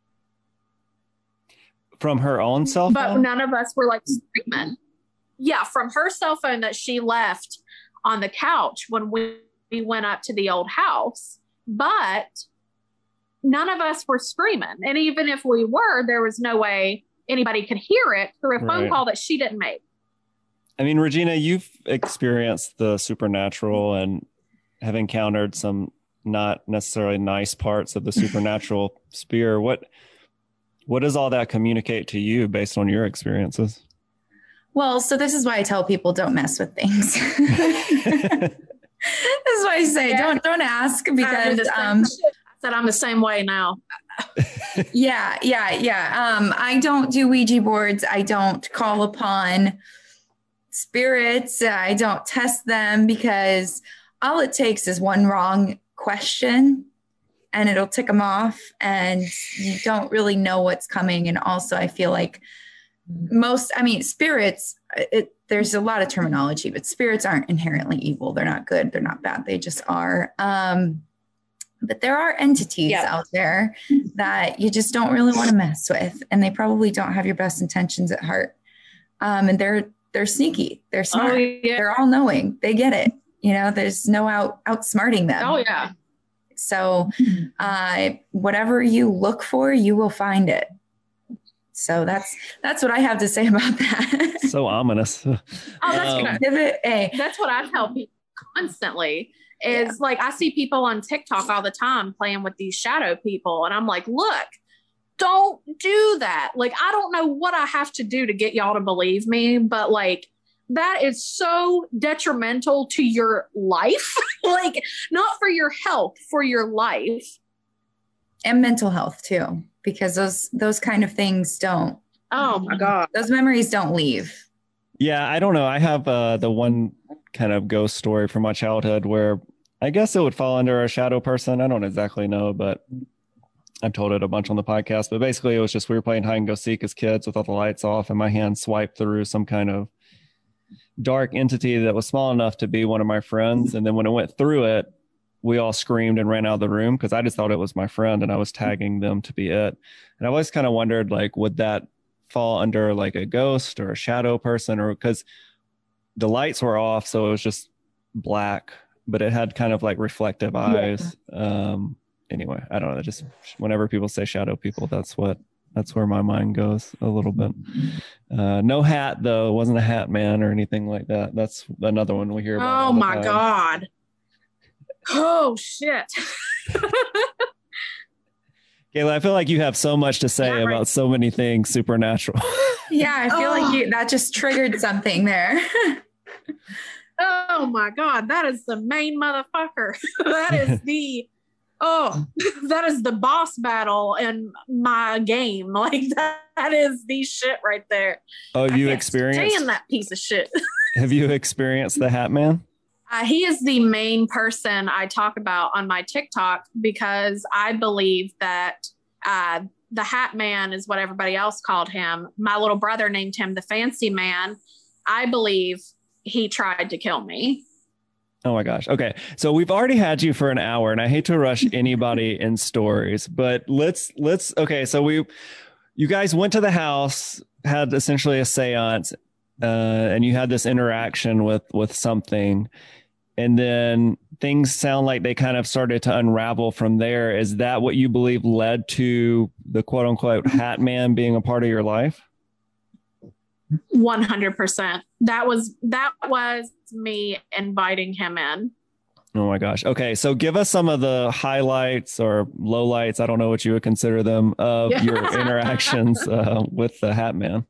Speaker 1: From her own cell phone?
Speaker 3: But none of us were like screaming. Yeah, from her cell phone that she left on the couch when we, we went up to the old house. But none of us were screaming. And even if we were, there was no way anybody could hear it through a phone
Speaker 1: Right.
Speaker 3: call that she didn't make.
Speaker 1: I mean, Regina, you've experienced the supernatural and have encountered some not necessarily nice parts of the supernatural sphere. What what does all that communicate to you based on your experiences?
Speaker 2: Well, so this is why I tell people don't mess with things. This is why I say yeah. don't don't ask because um,
Speaker 3: I said I'm the same way now.
Speaker 2: yeah, yeah, yeah. Um, I don't do Ouija boards. I don't call upon spirits. I don't test them because all it takes is one wrong question and it'll tick them off and you don't really know what's coming. And also I feel like most, I mean, spirits, it, there's a lot of terminology, but spirits aren't inherently evil. They're not good. They're not bad. They just are. Um, but there are entities yeah. out there that you just don't really want to mess with. And they probably don't have your best intentions at heart. Um, and they're, they're sneaky. They're smart. Oh, yeah. They're all knowing. They get it. You know, there's no out outsmarting them.
Speaker 3: Oh yeah.
Speaker 2: So, uh, whatever you look for, you will find it. So that's that's what I have to say about that.
Speaker 1: So ominous.
Speaker 3: Oh, that's
Speaker 1: um,
Speaker 3: good. Hey. That's what I tell people constantly. Is yeah. like I see people on TikTok all the time playing with these shadow people, and I'm like, look, don't do that. Like, I don't know what I have to do to get y'all to believe me, but like that is so detrimental to your life. Like, not for your health, for your life.
Speaker 2: And mental health too, because those those kind of things don't.
Speaker 3: Oh my God.
Speaker 2: Those memories don't leave.
Speaker 1: Yeah, I don't know. I have uh, the one kind of ghost story from my childhood where I guess it would fall under a shadow person. I don't exactly know, but I've told it a bunch on the podcast. But basically, it was just we were playing hide and go seek as kids with all the lights off, and my hand swiped through some kind of dark entity that was small enough to be one of my friends. And then when it went through it, we all screamed and ran out of the room because I just thought it was my friend and I was tagging them to be it. And I always kind of wondered, like, would that fall under like a ghost or a shadow person? Or because the lights were off, so it was just black, but it had kind of like reflective eyes. Yeah. Um, anyway, I don't know. Just whenever people say shadow people, that's what that's where my mind goes a little bit. Uh, no hat though. It wasn't a hat man or anything like that. That's another one we hear about.
Speaker 3: Oh my God. Oh shit.
Speaker 1: Kayla, I feel like you have so much to say yeah, right. about so many things supernatural.
Speaker 2: Yeah, I feel oh. like you, that just triggered something there.
Speaker 3: Oh my God, that is the main motherfucker. That is the oh, that is the boss battle in my game. Like that, that is the shit right there.
Speaker 1: Oh, you experienced
Speaker 3: stand that piece of shit.
Speaker 1: Have you experienced the Hat Man?
Speaker 3: Uh, he is the main person I talk about on my TikTok because I believe that uh, the Hat Man is what everybody else called him. My little brother named him the Fancy Man. I believe he tried to kill me.
Speaker 1: Oh my gosh. Okay. So we've already had you for an hour and I hate to rush anybody in stories, but let's, let's, okay. So we, you guys went to the house, had essentially a seance, uh, and you had this interaction with, with something. And then things sound like they kind of started to unravel from there. Is that what you believe led to the quote unquote Hat Man being a part of your life?
Speaker 3: one hundred percent. That was, that was me inviting him in.
Speaker 1: Oh my gosh. Okay. So give us some of the highlights or lowlights. I don't know what you would consider them of yeah. your interactions uh, with the Hat Man.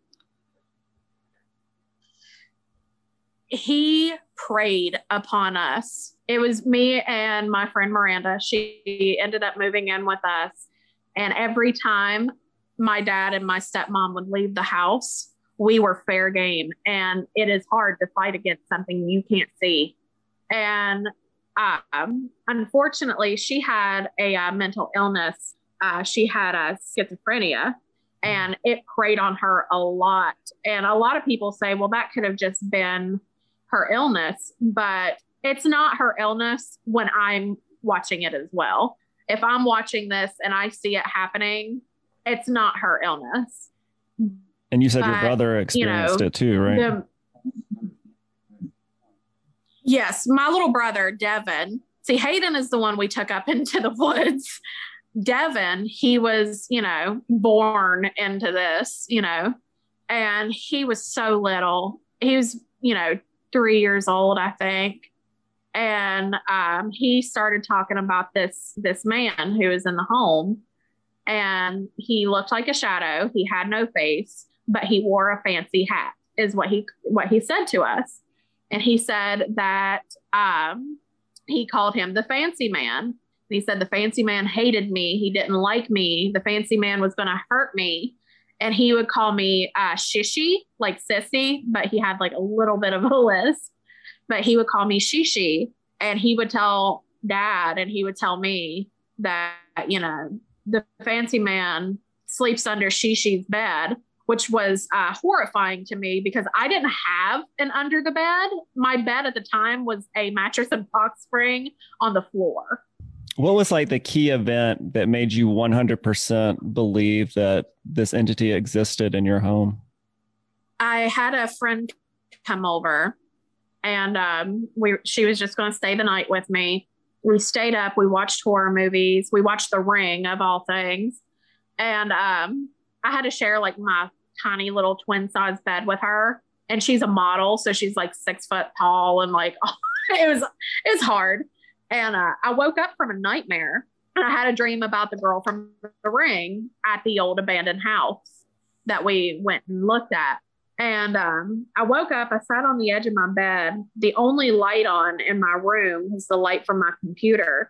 Speaker 3: He preyed upon us. It was me and my friend Miranda. She ended up moving in with us. And every time my dad and my stepmom would leave the house, we were fair game. And it is hard to fight against something you can't see. And um, unfortunately, she had a uh, mental illness. Uh, she had a schizophrenia. And it preyed on her a lot. And a lot of people say, well, that could have just been her illness, but it's not her illness when I'm watching it as well. If I'm watching this and I see it happening, it's not her illness.
Speaker 1: And you said but, your brother experienced you know, it too, right? The,
Speaker 3: yes. My little brother, Devin. See, Hayden is the one we took up into the woods. Devin, he was, you know, born into this, you know, and he was so little. He was you know, three years old, I think. And um, he started talking about this this man who was in the home, and he looked like a shadow. He had no face, but he wore a fancy hat, is what he what he said to us. And he said that um, he called him the fancy man. And he said the fancy man hated me. He didn't like me. The fancy man was going to hurt me. And he would call me uh, Shishi, like sissy, but he had like a little bit of a lisp. But he would call me Shishi, and he would tell Dad, and he would tell me that, you know, the fancy man sleeps under Shishi's bed, which was uh, horrifying to me because I didn't have an under the bed. My bed at the time was a mattress and box spring on the floor.
Speaker 1: What was like the key event that made you one hundred percent believe that this entity existed in your home?
Speaker 3: I had a friend come over. And um, we, she was just going to stay the night with me. We stayed up. We watched horror movies. We watched The Ring, of all things. And um, I had to share like my tiny little twin size bed with her. And she's a model, so she's like six foot tall, and like oh, it was it was hard. And uh, I woke up from a nightmare, and I had a dream about the girl from The Ring at the old abandoned house that we went and looked at. And um, I woke up, I sat on the edge of my bed. The only light on in my room was the light from my computer.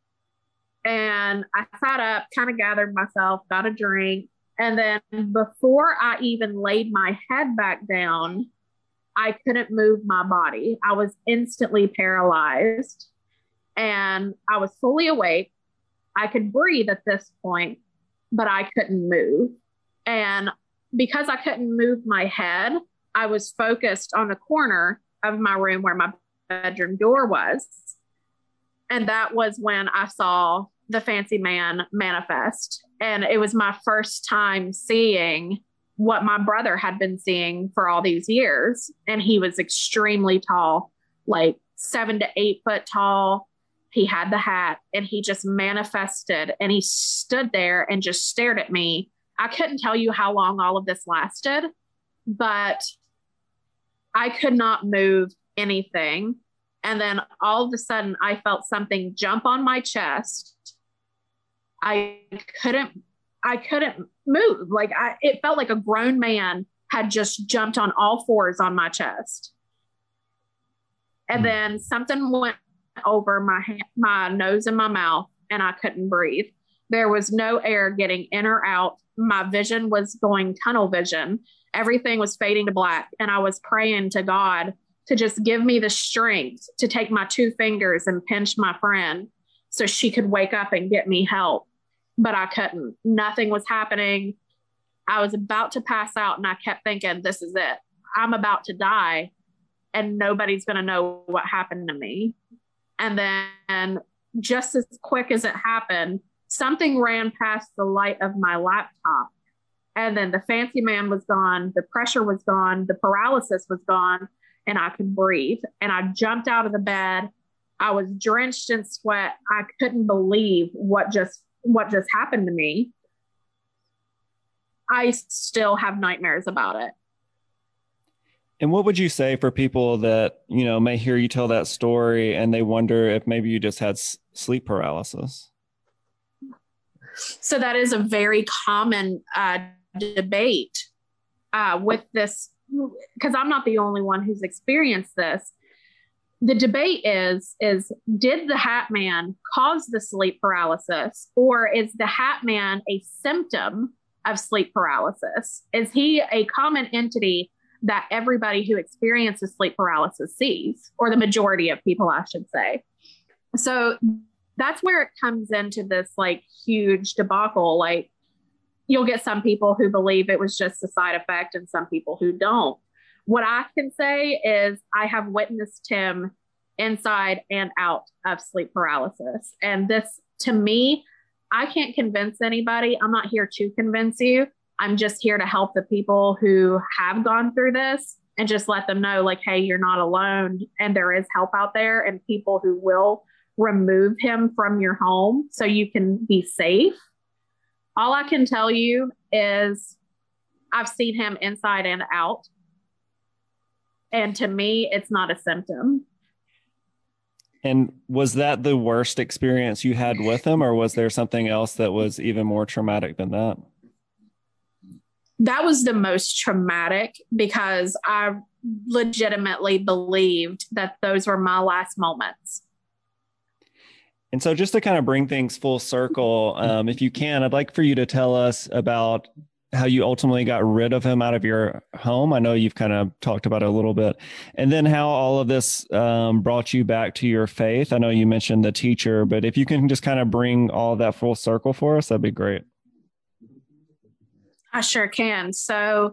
Speaker 3: And I sat up, kind of gathered myself, got a drink. And then before I even laid my head back down, I couldn't move my body. I was instantly paralyzed. And I was fully awake. I could breathe at this point, but I couldn't move. And because I couldn't move my head, I was focused on the corner of my room where my bedroom door was. And that was when I saw the fancy man manifest. And it was my first time seeing what my brother had been seeing for all these years. And he was extremely tall, like seven to eight foot tall. He had the hat, and he just manifested, and he stood there and just stared at me. I couldn't tell you how long all of this lasted, but I could not move anything. And then all of a sudden I felt something jump on my chest. I couldn't, I couldn't move. Like I, it felt like a grown man had just jumped on all fours on my chest. And then something went over my hand, my nose and my mouth, and I couldn't breathe. There was no air getting in or out. My vision was going tunnel vision. Everything was fading to black. And I was praying to God to just give me the strength to take my two fingers and pinch my friend so she could wake up and get me help. But I couldn't. Nothing was happening. I was about to pass out, and I kept thinking, this is it. I'm about to die, and nobody's going to know what happened to me. And then just as quick as it happened, something ran past the light of my laptop, and then the fancy man was gone. The pressure was gone. The paralysis was gone, and I could breathe. And I jumped out of the bed. I was drenched in sweat. I couldn't believe what just, what just happened to me. I still have nightmares about it.
Speaker 1: And what would you say for people that, you know, may hear you tell that story and they wonder if maybe you just had s- sleep paralysis?
Speaker 3: So that is a very common uh, debate uh, with this, because I'm not the only one who's experienced this. The debate is, is did the Hat Man cause the sleep paralysis, or is the Hat Man a symptom of sleep paralysis? Is he a common entity that everybody who experiences sleep paralysis sees, or the majority of people, I should say? So that's where it comes into this like huge debacle. Like you'll get some people who believe it was just a side effect and some people who don't. What I can say is I have witnessed him inside and out of sleep paralysis. And this, to me, I can't convince anybody. I'm not here to convince you. I'm just here to help the people who have gone through this and just let them know, like, hey, you're not alone, and there is help out there and people who will remove him from your home so you can be safe. All I can tell you is I've seen him inside and out. And to me, it's not a symptom.
Speaker 1: And was that the worst experience you had with him, or was there something else that was even more traumatic than that?
Speaker 3: That was the most traumatic because I legitimately believed that those were my last moments.
Speaker 1: And so just to kind of bring things full circle, um, if you can, I'd like for you to tell us about how you ultimately got rid of him out of your home. I know you've kind of talked about it a little bit. And then how all of this um, brought you back to your faith. I know you mentioned the teacher, but if you can just kind of bring all of that full circle for us, that'd be great.
Speaker 3: I sure can. So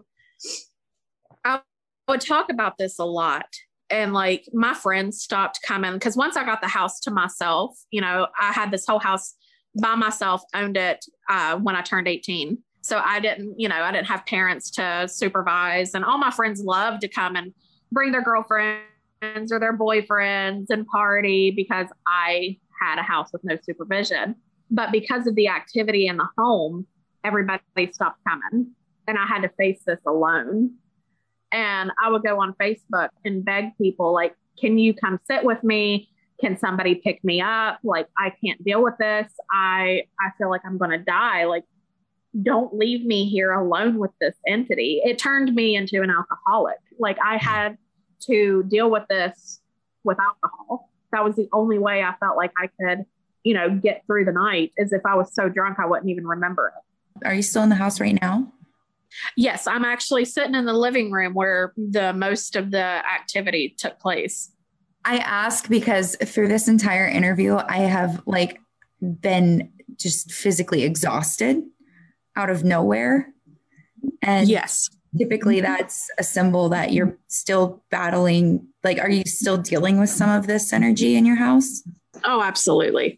Speaker 3: I would talk about this a lot. And like my friends stopped coming because once I got the house to myself, you know, I had this whole house by myself, owned it uh, when I turned eighteen. So I didn't, you know, I didn't have parents to supervise, and all my friends loved to come and bring their girlfriends or their boyfriends and party because I had a house with no supervision. But because of the activity in the home, everybody stopped coming and I had to face this alone. And I would go on Facebook and beg people like, can you come sit with me? Can somebody pick me up? Like, I can't deal with this. I, I feel like I'm going to die. Like, don't leave me here alone with this entity. It turned me into an alcoholic. Like I had to deal with this with alcohol. That was the only way I felt like I could, you know, get through the night, as if I was so drunk I wouldn't even remember it.
Speaker 4: Are you still in the house right now?
Speaker 3: Yes, I'm actually sitting in the living room where the most of the activity took place.
Speaker 4: I ask because through this entire interview, I have like been just physically exhausted out of nowhere. And
Speaker 3: yes,
Speaker 4: typically that's a symbol that you're still battling. Like, are you still dealing with some of this energy in your house?
Speaker 3: Oh, absolutely.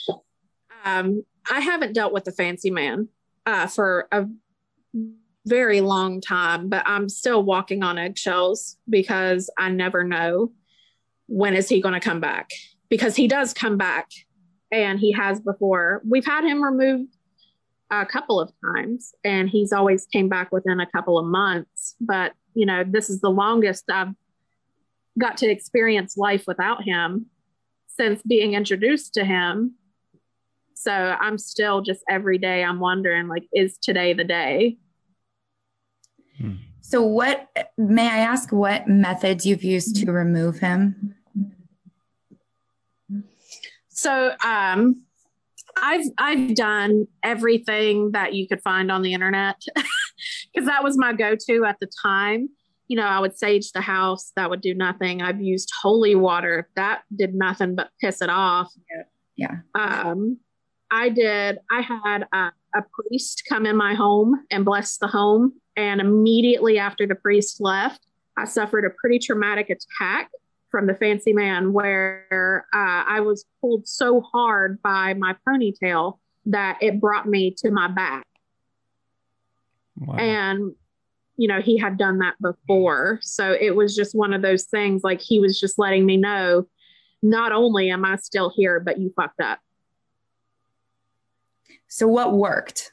Speaker 3: Um, I haven't dealt with the fancy man uh, for a very long time, but I'm still walking on eggshells because I never know when is he going to come back, because he does come back and he has before. We've had him removed a couple of times and he's always came back within a couple of months. But, you know, this is the longest I've got to experience life without him since being introduced to him. So I'm still just every day I'm wondering, like, is today the day?
Speaker 4: Hmm. So what, may I ask what methods you've used to remove him?
Speaker 3: So, um, I've I've done everything that you could find on the internet because that was my go-to at the time. You know, I would sage the house. That would do nothing. I've used holy water. That did nothing but piss it off.
Speaker 4: Yeah.
Speaker 3: Um, I did. I had a, a priest come in my home and bless the home. And immediately after the priest left, I suffered a pretty traumatic attack from the fancy man where uh, I was pulled so hard by my ponytail that it brought me to my back. Wow. And, you know, he had done that before. So it was just one of those things, like he was just letting me know, not only am I still here, but you fucked up.
Speaker 4: So what worked?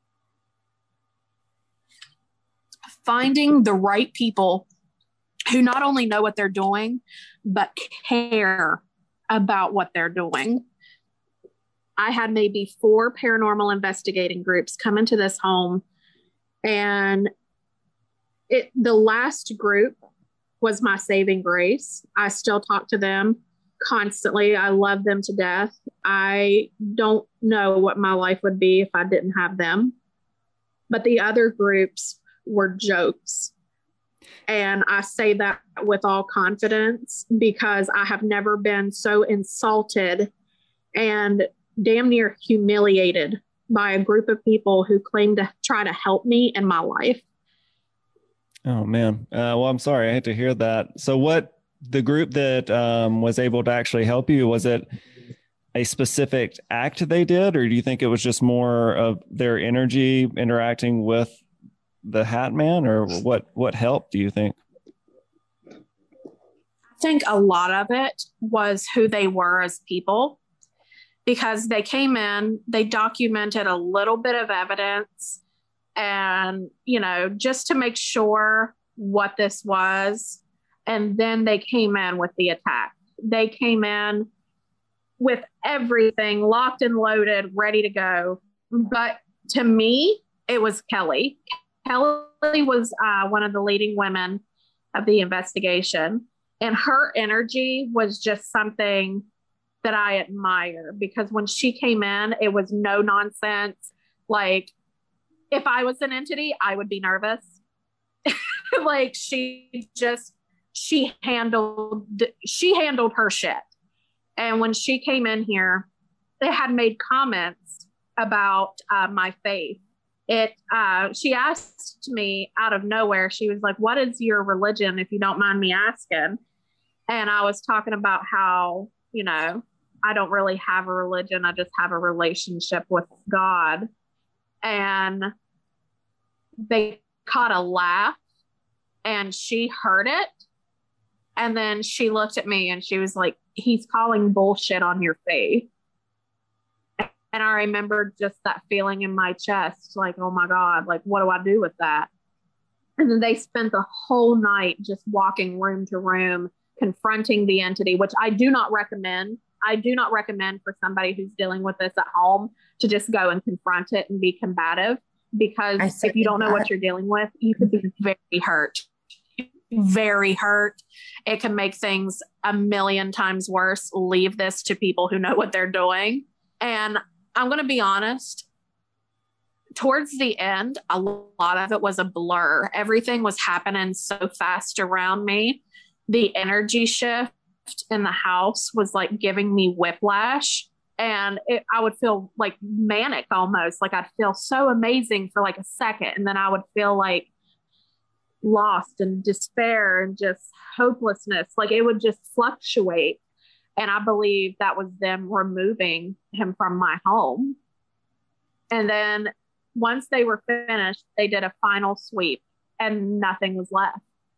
Speaker 3: Finding the right people who not only know what they're doing, but care about what they're doing. I had maybe four paranormal investigating groups come into this home, and it, the last group was my saving grace. I still talk to them constantly. I love them to death. I don't know what my life would be if I didn't have them. But the other groups were jokes. And I say that with all confidence because I have never been so insulted and damn near humiliated by a group of people who claim to try to help me in my life.
Speaker 1: Oh, man. Uh, well, I'm sorry. I hate to hear that. So what the group that um, was able to actually help you, was it a specific act they did, or do you think it was just more of their energy interacting with the Hat Man, or what, what helped, do you think?
Speaker 3: I think a lot of it was who they were as people, because they came in, they documented a little bit of evidence and, you know, just to make sure what this was. And then they came in with the attack. They came in with everything locked and loaded, ready to go. But to me, it was Kelly. Kelly was uh, one of the leading women of the investigation. And her energy was just something that I admire, because when she came in, it was no nonsense. Like, if I was an entity, I would be nervous. Like, she just, she handled, she handled her shit. And when she came in here, they had made comments about uh, my faith. It, uh, she asked me out of nowhere, she was like, "What is your religion, if you don't mind me asking?" And I was talking about how, you know, I don't really have a religion. I just have a relationship with God. And they caught a laugh, and she heard it. And then she looked at me and she was like, "He's calling bullshit on your faith." And I remember just that feeling in my chest, like, oh my God, like, what do I do with that? And then they spent the whole night just walking room to room, confronting the entity, which I do not recommend. I do not recommend for somebody who's dealing with this at home to just go and confront it and be combative, because if you don't know that. what you're dealing with, you could be very hurt, very hurt. It can make things a million times worse. Leave this to people who know what they're doing. And I'm going to be honest, towards the end, a lot of it was a blur. Everything was happening so fast around me. The energy shift in the house was like giving me whiplash, and it, I would feel like manic almost. Like, I'd feel so amazing for like a second, and then I would feel like lost and despair and just hopelessness. Like, it would just fluctuate. And I believe that was them removing him from my home. And then once they were finished, they did a final sweep and nothing was left.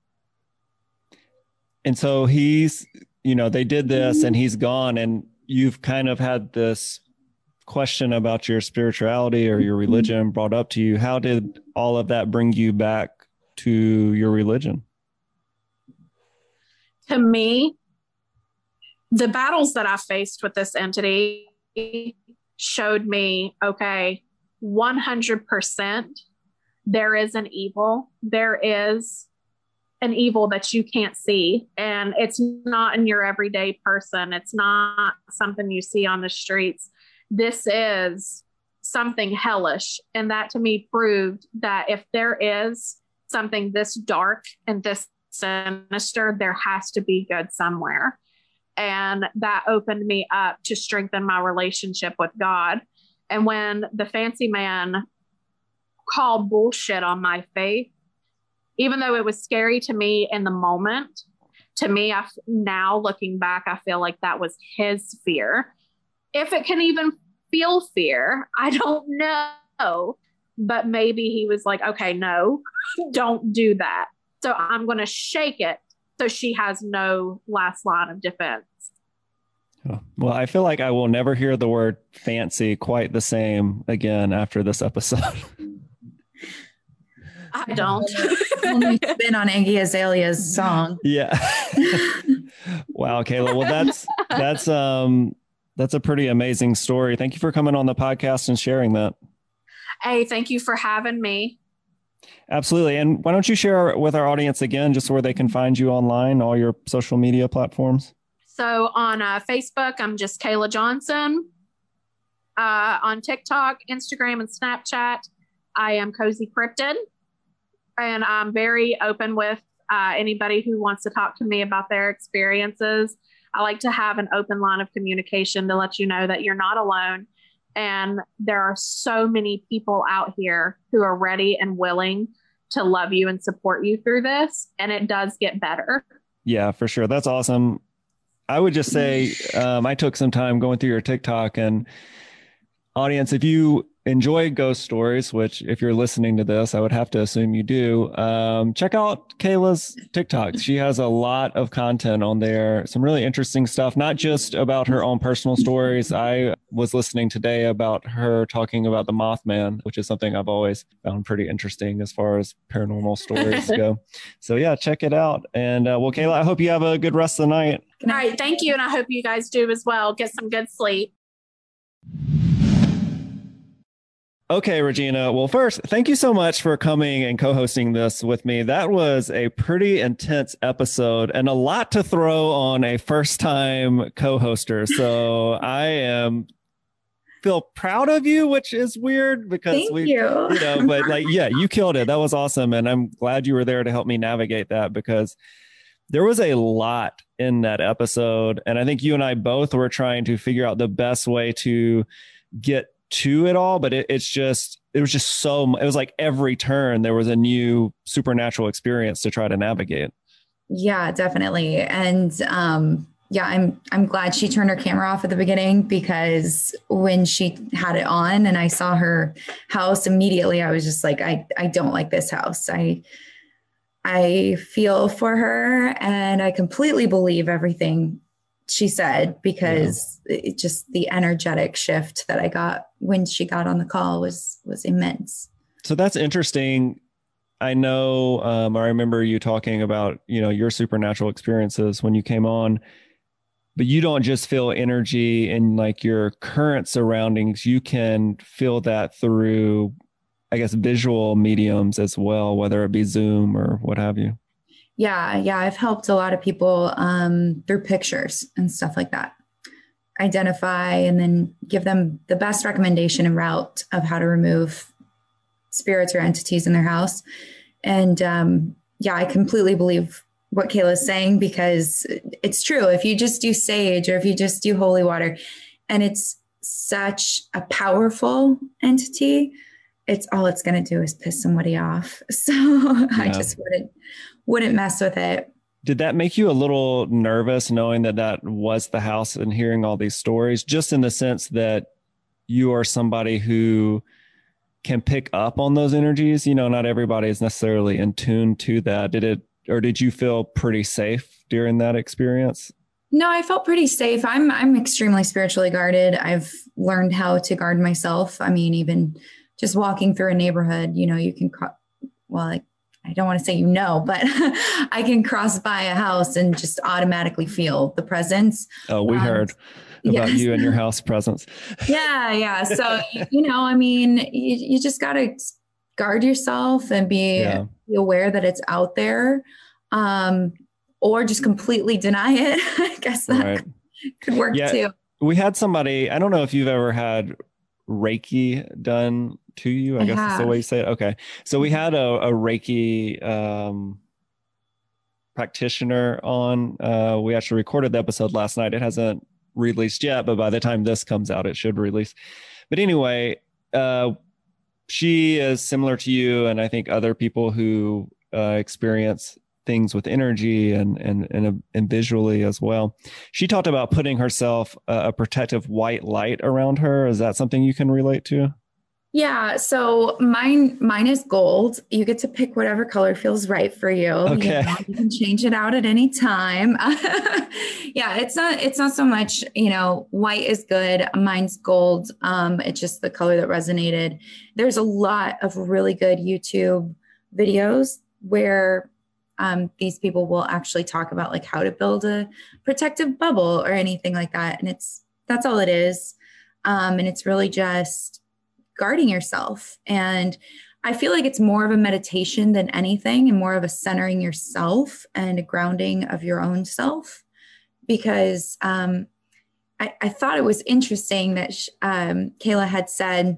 Speaker 1: And so he's, you know, they did this and he's gone, and you've kind of had this question about your spirituality or your religion brought up to you. How did all of that bring you back to your religion?
Speaker 3: To me, the battles that I faced with this entity showed me, okay, one hundred percent there is an evil. There is an evil that you can't see. And it's not in your everyday person. It's not something you see on the streets. This is something hellish. And that to me proved that if there is something this dark and this sinister, there has to be good somewhere. And that opened me up to strengthen my relationship with God. And when the fancy man called bullshit on my faith, even though it was scary to me in the moment, to me, I, now looking back, I feel like that was his fear. If it can even feel fear, I don't know. But maybe he was like, okay, no, don't do that. So I'm going to shake it so she has no last line of defense.
Speaker 1: Oh, well, I feel like I will never hear the word fancy quite the same again after this episode.
Speaker 3: I don't.
Speaker 4: Only spin on Iggy Azalea's song.
Speaker 1: Yeah. Wow, Kayla. Well, that's that's um that's a pretty amazing story. Thank you for coming on the podcast and sharing that.
Speaker 3: Hey, thank you for having me.
Speaker 1: Absolutely. And why don't you share with our audience again, just where they can find you online, all your social media platforms?
Speaker 3: So on uh, Facebook, I'm just Kayla Johnson. Uh, on TikTok, Instagram, and Snapchat, I am Cozy Cryptid. And I'm very open with uh, anybody who wants to talk to me about their experiences. I like to have an open line of communication to let you know that you're not alone. And there are so many people out here who are ready and willing to love you and support you through this. And it does get better.
Speaker 1: Yeah, for sure. That's awesome. I would just say um, I took some time going through your TikTok, and audience, if you enjoy ghost stories, which if you're listening to this, I would have to assume you do, um, check out Kayla's TikTok. She has a lot of content on there, some really interesting stuff, not just about her own personal stories. I was listening today about her talking about the Mothman, which is something I've always found pretty interesting as far as paranormal stories go. So yeah, check it out. And uh, well, Kayla, I hope you have a good rest of the night.
Speaker 3: All right. Thank you. And I hope you guys do as well. Get some good sleep.
Speaker 1: Okay, Regina. Well, first, thank you so much for coming and co-hosting this with me. That was a pretty intense episode and a lot to throw on a first-time co-hoster. So I am feel proud of you, which is weird because
Speaker 4: Thank
Speaker 1: we,
Speaker 4: you.
Speaker 1: you know, but like, yeah, you killed it. That was awesome. And I'm glad you were there to help me navigate that because there was a lot in that episode. And I think you and I both were trying to figure out the best way to get to it all, but it, it's just, it was just so, it was like every turn there was a new supernatural experience to try to navigate.
Speaker 4: Yeah, definitely. And um, yeah, I'm, I'm glad she turned her camera off at the beginning because when she had it on and I saw her house immediately, I was just like, I, I don't like this house. I, I feel for her and I completely believe everything she said because yeah. it just the energetic shift that I got when she got on the call was was immense.
Speaker 1: So that's interesting. I know um, I remember you talking about, you know, your supernatural experiences when you came on, but you don't just feel energy in like your current surroundings. You can feel that through, I guess, visual mediums as well, whether it be Zoom or what have you.
Speaker 4: Yeah, yeah. I've helped a lot of people um, through pictures and stuff like that. Identify and then give them the best recommendation and route of how to remove spirits or entities in their house. And um, yeah, I completely believe what Kayla's saying because it's true. If you just do sage or if you just do holy water and it's such a powerful entity, it's all it's going to do is piss somebody off. So yeah. I just wouldn't, wouldn't mess with it.
Speaker 1: Did that make you a little nervous knowing that that was the house and hearing all these stories, just in the sense that you are somebody who can pick up on those energies? You know, not everybody is necessarily in tune to that. Did it, or did you feel pretty safe during that experience?
Speaker 4: No, I felt pretty safe. I'm, I'm extremely spiritually guarded. I've learned how to guard myself. I mean, even just walking through a neighborhood, you know, you can, cro- well, like, I don't want to say, you know, but I can cross by a house and just automatically feel the presence.
Speaker 1: Oh, we um, heard about yes. you and your house presence.
Speaker 4: Yeah. Yeah. So, you know, I mean, you, you just got to guard yourself and be, yeah. be aware that it's out there, um, or just completely deny it. I guess that right. could work yeah, too.
Speaker 1: We had somebody, I don't know if you've ever had Reiki done to you. I, I guess have. That's the way you say it. Okay. So we had a, a Reiki um, practitioner on. Uh, we actually recorded the episode last night. It hasn't released yet, but by the time this comes out, it should release. But anyway, uh, she is similar to you. And I think other people who uh, experience things with energy and, and, and, and visually as well. She talked about putting herself uh, a protective white light around her. Is that something you can relate to?
Speaker 4: Yeah. So mine, mine is gold. You get to pick whatever color feels right for you.
Speaker 1: Okay.
Speaker 4: You know, you can change it out at any time. Yeah. It's not, it's not so much, you know, white is good. Mine's gold. Um, it's just the color that resonated. There's a lot of really good YouTube videos where um, these people will actually talk about like how to build a protective bubble or anything like that. And it's, that's all it is. Um, and it's really just guarding yourself. And I feel like it's more of a meditation than anything and more of a centering yourself and a grounding of your own self. Because um, I, I thought it was interesting that sh- um, Kayla had said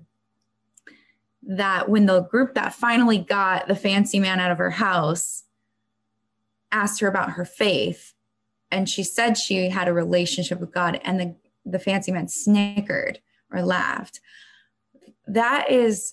Speaker 4: that when the group that finally got the fancy man out of her house asked her about her faith, and she said she had a relationship with God, and the, the fancy man snickered or laughed. That is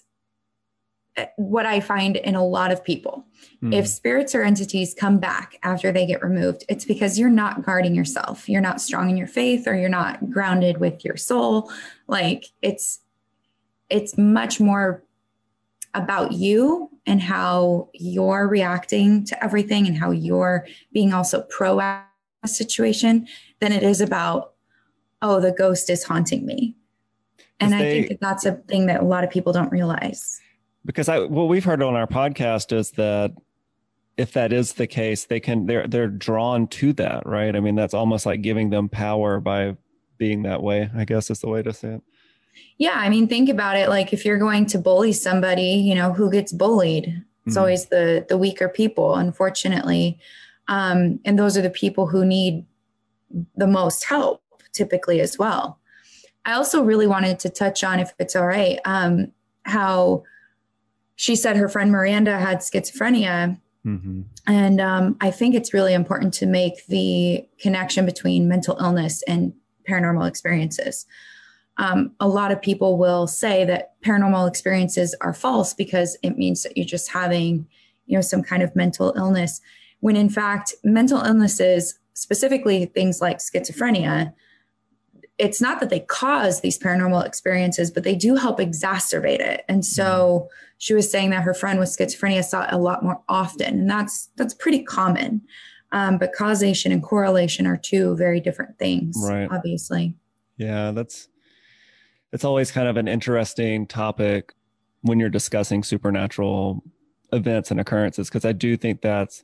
Speaker 4: what I find in a lot of people. Mm. If spirits or entities come back after they get removed, it's because you're not guarding yourself. You're not strong in your faith, or you're not grounded with your soul. Like it's, it's much more about you and how you're reacting to everything and how you're being also proactive in the situation than it is about, oh, the ghost is haunting me. And they, I think that that's a thing that a lot of people don't realize.
Speaker 1: Because I, what we've heard on our podcast is that if that is the case, they can, they're, they're drawn to that, right? I mean, that's almost like giving them power by being that way, I guess is the way to say it.
Speaker 4: Yeah. I mean, think about it. Like if you're going to bully somebody, you know, who gets bullied? It's mm. always the, the weaker people, unfortunately. Um, and those are the people who need the most help typically as well. I also really wanted to touch on, if it's all right, um, how she said her friend Miranda had schizophrenia. Mm-hmm. And um, I think it's really important to make the connection between mental illness and paranormal experiences. Um, a lot of people will say that paranormal experiences are false because it means that you're just having, you know, some kind of mental illness, when in fact, mental illnesses, specifically things like schizophrenia, it's not that they cause these paranormal experiences, but they do help exacerbate it. And so she was saying that her friend with schizophrenia saw it a lot more often, and that's that's pretty common. Um, but causation and correlation are two very different things, right? Obviously.
Speaker 1: Yeah, that's it's always kind of an interesting topic when you're discussing supernatural events and occurrences, because I do think that's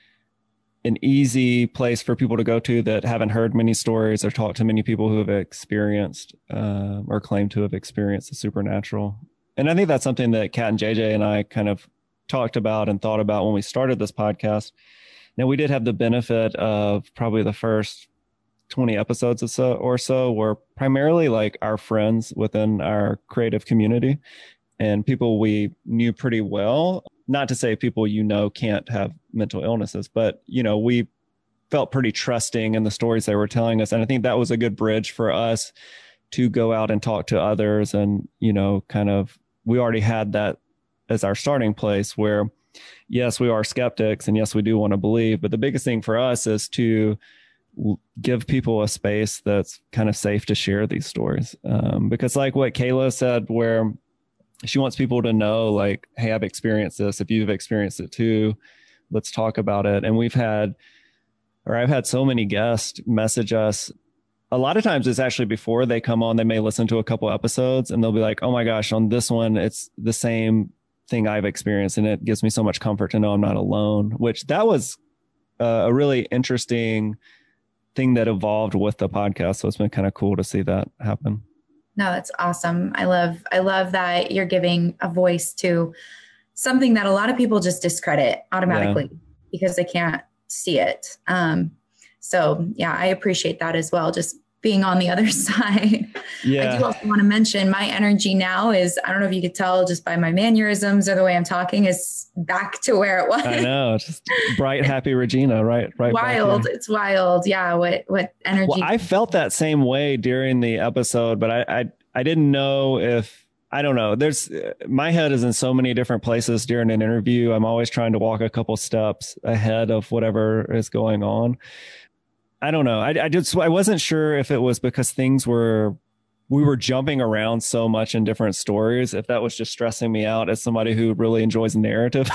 Speaker 1: an easy place for people to go to that haven't heard many stories or talked to many people who have experienced uh, or claim to have experienced the supernatural. And I think that's something that Kat and J J and I kind of talked about and thought about when we started this podcast. Now, we did have the benefit of probably the first twenty episodes or so, or so were primarily like our friends within our creative community and people we knew pretty well. Not to say people you know can't have mental illnesses, but, you know, we felt pretty trusting in the stories they were telling us. And I think that was a good bridge for us to go out and talk to others. And, you know, kind of, we already had that as our starting place where, yes, we are skeptics and yes, we do want to believe. But the biggest thing for us is to give people a space that's kind of safe to share these stories. Um, because like what Kayla said, where she wants people to know, like, hey, I've experienced this. If you've experienced it too, let's talk about it. And we've had, or I've had so many guests message us. A lot of times it's actually before they come on, they may listen to a couple episodes and they'll be like, oh my gosh, on this one, it's the same thing I've experienced. And it gives me so much comfort to know I'm not alone, which that was uh, a really interesting thing that evolved with the podcast. So it's been kind of cool to see that happen.
Speaker 4: No, that's awesome. I love, I love that you're giving a voice to something that a lot of people just discredit automatically yeah. because they can't see it. Um, so yeah, I appreciate that as well. Just being on the other side. Yeah. I do also want to mention my energy now is, I don't know if you could tell just by my mannerisms or the way I'm talking, is back to where it was.
Speaker 1: I know. Just bright, happy Regina, right? Right.
Speaker 4: Wild. It's wild. Yeah. What, what energy.
Speaker 1: Well, I felt that same way during the episode, but I, I, I didn't know if, I don't know. There's, my head is in so many different places during an interview. I'm always trying to walk a couple steps ahead of whatever is going on. I don't know. I, I just, I wasn't sure if it was because things were, we were jumping around so much in different stories, if that was just stressing me out as somebody who really enjoys narrative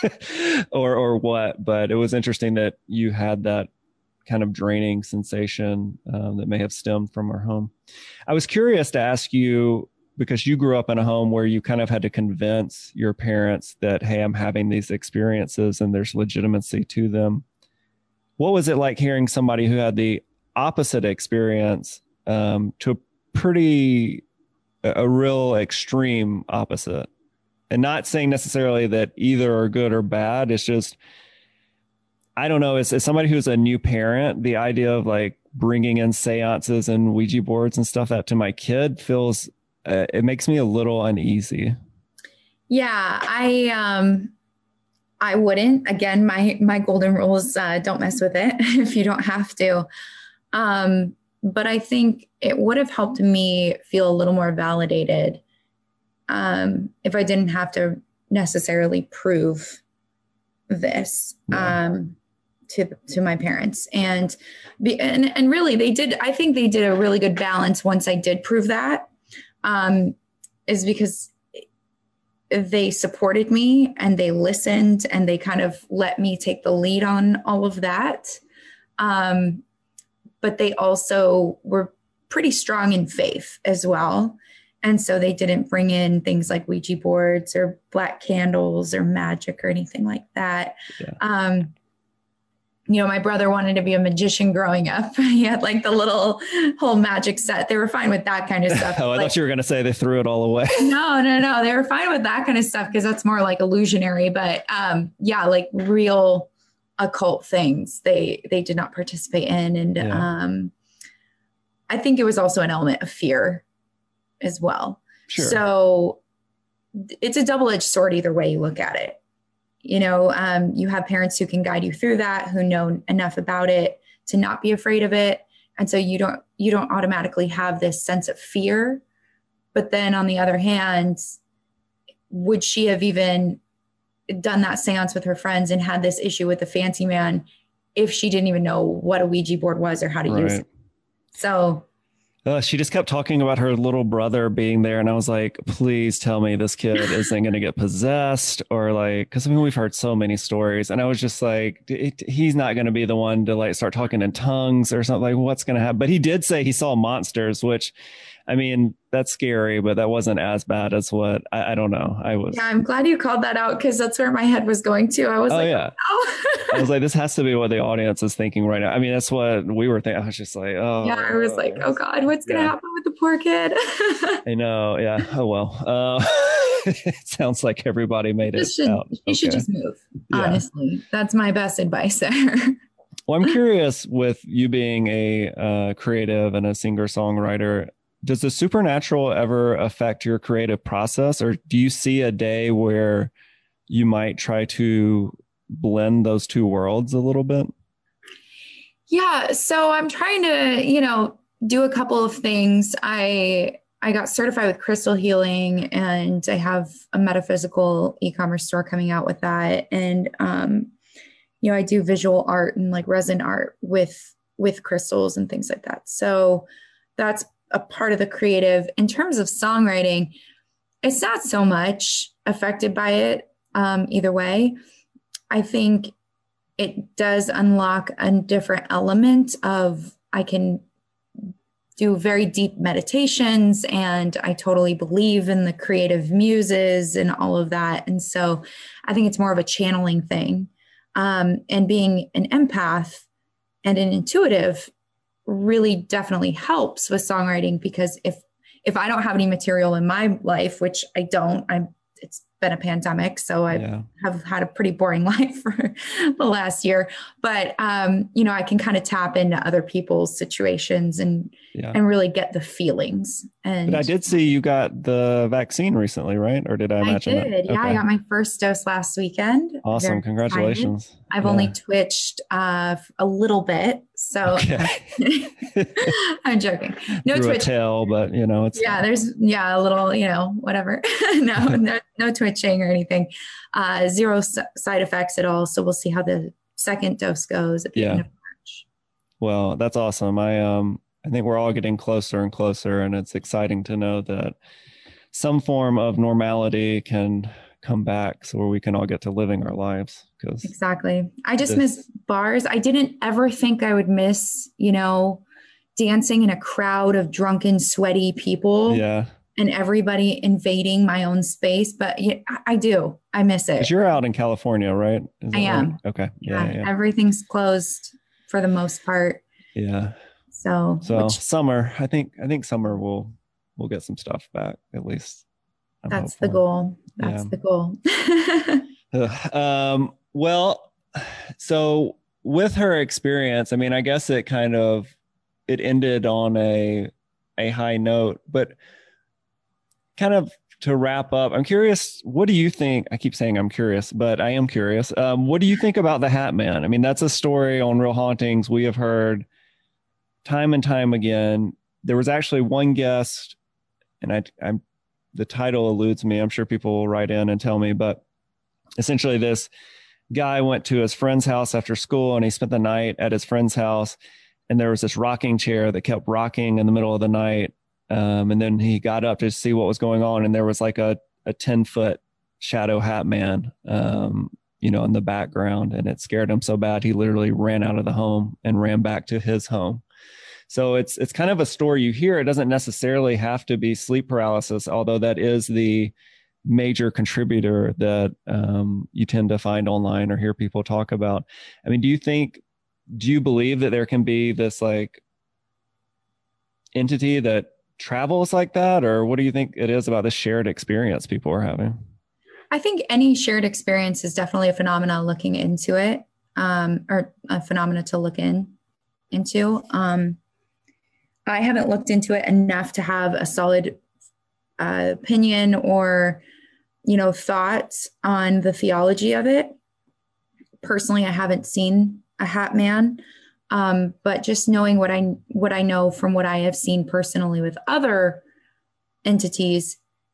Speaker 1: or, or what. But it was interesting that you had that kind of draining sensation um, that may have stemmed from our home. I was curious to ask you, because you grew up in a home where you kind of had to convince your parents that, hey, I'm having these experiences and there's legitimacy to them. What was it like hearing somebody who had the opposite experience um, to a pretty, a, a real extreme opposite? And not saying necessarily that either are good or bad. It's just, I don't know, as, as somebody who's a new parent, the idea of like bringing in seances and Ouija boards and stuff that to my kid feels, uh, it makes me a little uneasy.
Speaker 4: Yeah, I, um, I wouldn't. Again, my my golden rules, uh, don't mess with it if you don't have to. Um, but I think it would have helped me feel a little more validated um, if I didn't have to necessarily prove this yeah. um, to to my parents. And, be, and and really, they did. I think they did a really good balance once I did prove that. Um, is because they supported me and they listened and they kind of let me take the lead on all of that. Um, but they also were pretty strong in faith as well. And so they didn't bring in things like Ouija boards or black candles or magic or anything like that. Yeah. Um, you know, my brother wanted to be a magician growing up. He had like the little whole magic set. They were fine with that kind of stuff.
Speaker 1: oh, I
Speaker 4: like,
Speaker 1: thought you were going to say they threw it all away.
Speaker 4: no, no, no. They were fine with that kind of stuff because that's more like illusionary. But um, yeah, like real occult things they they did not participate in. And yeah. um, I think it was also an element of fear as well. Sure. So it's a double-edged sword either way you look at it. You know, um, you have parents who can guide you through that, who know enough about it to not be afraid of it. And so you don't, you don't automatically have this sense of fear. But then on the other hand, would she have even done that seance with her friends and had this issue with the fancy man if she didn't even know what a Ouija board was or how to right. use it? So
Speaker 1: Uh, she just kept talking about her little brother being there. And I was like, please tell me this kid isn't going to get possessed or like, because I mean, we've heard so many stories. And I was just like, it, he's not going to be the one to like start talking in tongues or something. Like, what's going to happen? But he did say he saw monsters, which I mean, that's scary, but that wasn't as bad as what I, I don't know. I was.
Speaker 4: Yeah, I'm glad you called that out because that's where my head was going to. I was oh, like,
Speaker 1: yeah. Oh. I was like, this has to be what the audience is thinking right now. I mean, that's what we were thinking. I was just like, oh.
Speaker 4: Yeah, I was like, oh God, what's going to yeah. happen with the poor kid?
Speaker 1: I know. Yeah. Oh, well. Uh, it sounds like everybody made it
Speaker 4: should,
Speaker 1: out.
Speaker 4: You okay. should just move. Yeah. Honestly, that's my best advice there.
Speaker 1: Well, I'm curious with you being a uh, creative and a singer-songwriter, does the supernatural ever affect your creative process, or do you see a day where you might try to blend those two worlds a little bit?
Speaker 4: Yeah. So I'm trying to, you know, do a couple of things. I, I got certified with crystal healing and I have a metaphysical e-commerce store coming out with that. And, um, you know, I do visual art and like resin art with, with crystals and things like that. So that's a part of the creative. In terms of songwriting, it's not so much affected by it um, either way. I think it does unlock a different element of I can do very deep meditations and I totally believe in the creative muses and all of that. And so I think it's more of a channeling thing. Um, and being an empath and an intuitive really definitely helps with songwriting because if if I don't have any material in my life, which I don't, I'm it's been a pandemic, so I yeah. have had a pretty boring life for the last year. But um, you know, I can kind of tap into other people's situations and yeah. and really get the feelings. And
Speaker 1: but I did see you got the vaccine recently, right? Or did I imagine
Speaker 4: I did.
Speaker 1: that?
Speaker 4: Yeah, okay. I got my first dose last weekend.
Speaker 1: Awesome. Very Congratulations.
Speaker 4: Excited. I've
Speaker 1: yeah.
Speaker 4: only twitched uh, a little bit. So okay. I'm joking. No
Speaker 1: Through
Speaker 4: twitch.
Speaker 1: A tail, but you know, it's
Speaker 4: yeah, there's yeah, a little, you know, whatever. no, no, no twitching or anything. Uh, zero s- side effects at all. So we'll see how the second dose goes at the
Speaker 1: yeah.
Speaker 4: end of March.
Speaker 1: Well, that's awesome. I um I think we're all getting closer and closer, and it's exciting to know that some form of normality can come back so where we can all get to living our lives. Because
Speaker 4: exactly. I just this, miss bars. I didn't ever think I would miss, you know, dancing in a crowd of drunken, sweaty people.
Speaker 1: Yeah.
Speaker 4: And everybody invading my own space. But yeah, I do. I miss it.
Speaker 1: Because you're out in California, right? Is
Speaker 4: I am.
Speaker 1: Right? Okay. Yeah,
Speaker 4: yeah,
Speaker 1: yeah.
Speaker 4: Everything's closed for the most part.
Speaker 1: Yeah.
Speaker 4: So
Speaker 1: So
Speaker 4: which,
Speaker 1: summer, I think I think summer will we'll get some stuff back at least. I'm
Speaker 4: that's
Speaker 1: hopeful.
Speaker 4: the goal. That's
Speaker 1: yeah.
Speaker 4: the
Speaker 1: goal. um, well, so with her experience, I mean, I guess it kind of it ended on a a high note, but kind of to wrap up, I'm curious, what do you think? I keep saying I'm curious, but I am curious. Um, what do you think about the Hat Man? I mean, that's a story on Real Hauntings we have heard time and time again. There was actually one guest, and I, I'm the title eludes me. I'm sure people will write in and tell me, but essentially this guy went to his friend's house after school and he spent the night at his friend's house. And there was this rocking chair that kept rocking in the middle of the night. Um, and then he got up to see what was going on. And there was like a, a ten foot shadow hat man, um, you know, in the background, and it scared him so bad he literally ran out of the home and ran back to his home. So it's it's kind of a story you hear. It doesn't necessarily have to be sleep paralysis, although that is the major contributor that um, you tend to find online or hear people talk about. I mean, do you think, do you believe that there can be this like entity that travels like that, or what do you think it is about this shared experience people are having?
Speaker 4: I think any shared experience is definitely a phenomena looking into it, um, or a phenomena to look in into. Um, I haven't looked into it enough to have a solid uh, opinion or, you know, thoughts on the theology of it. Personally, I haven't seen a hat man, um, but just knowing what I what I know from what I have seen personally with other entities,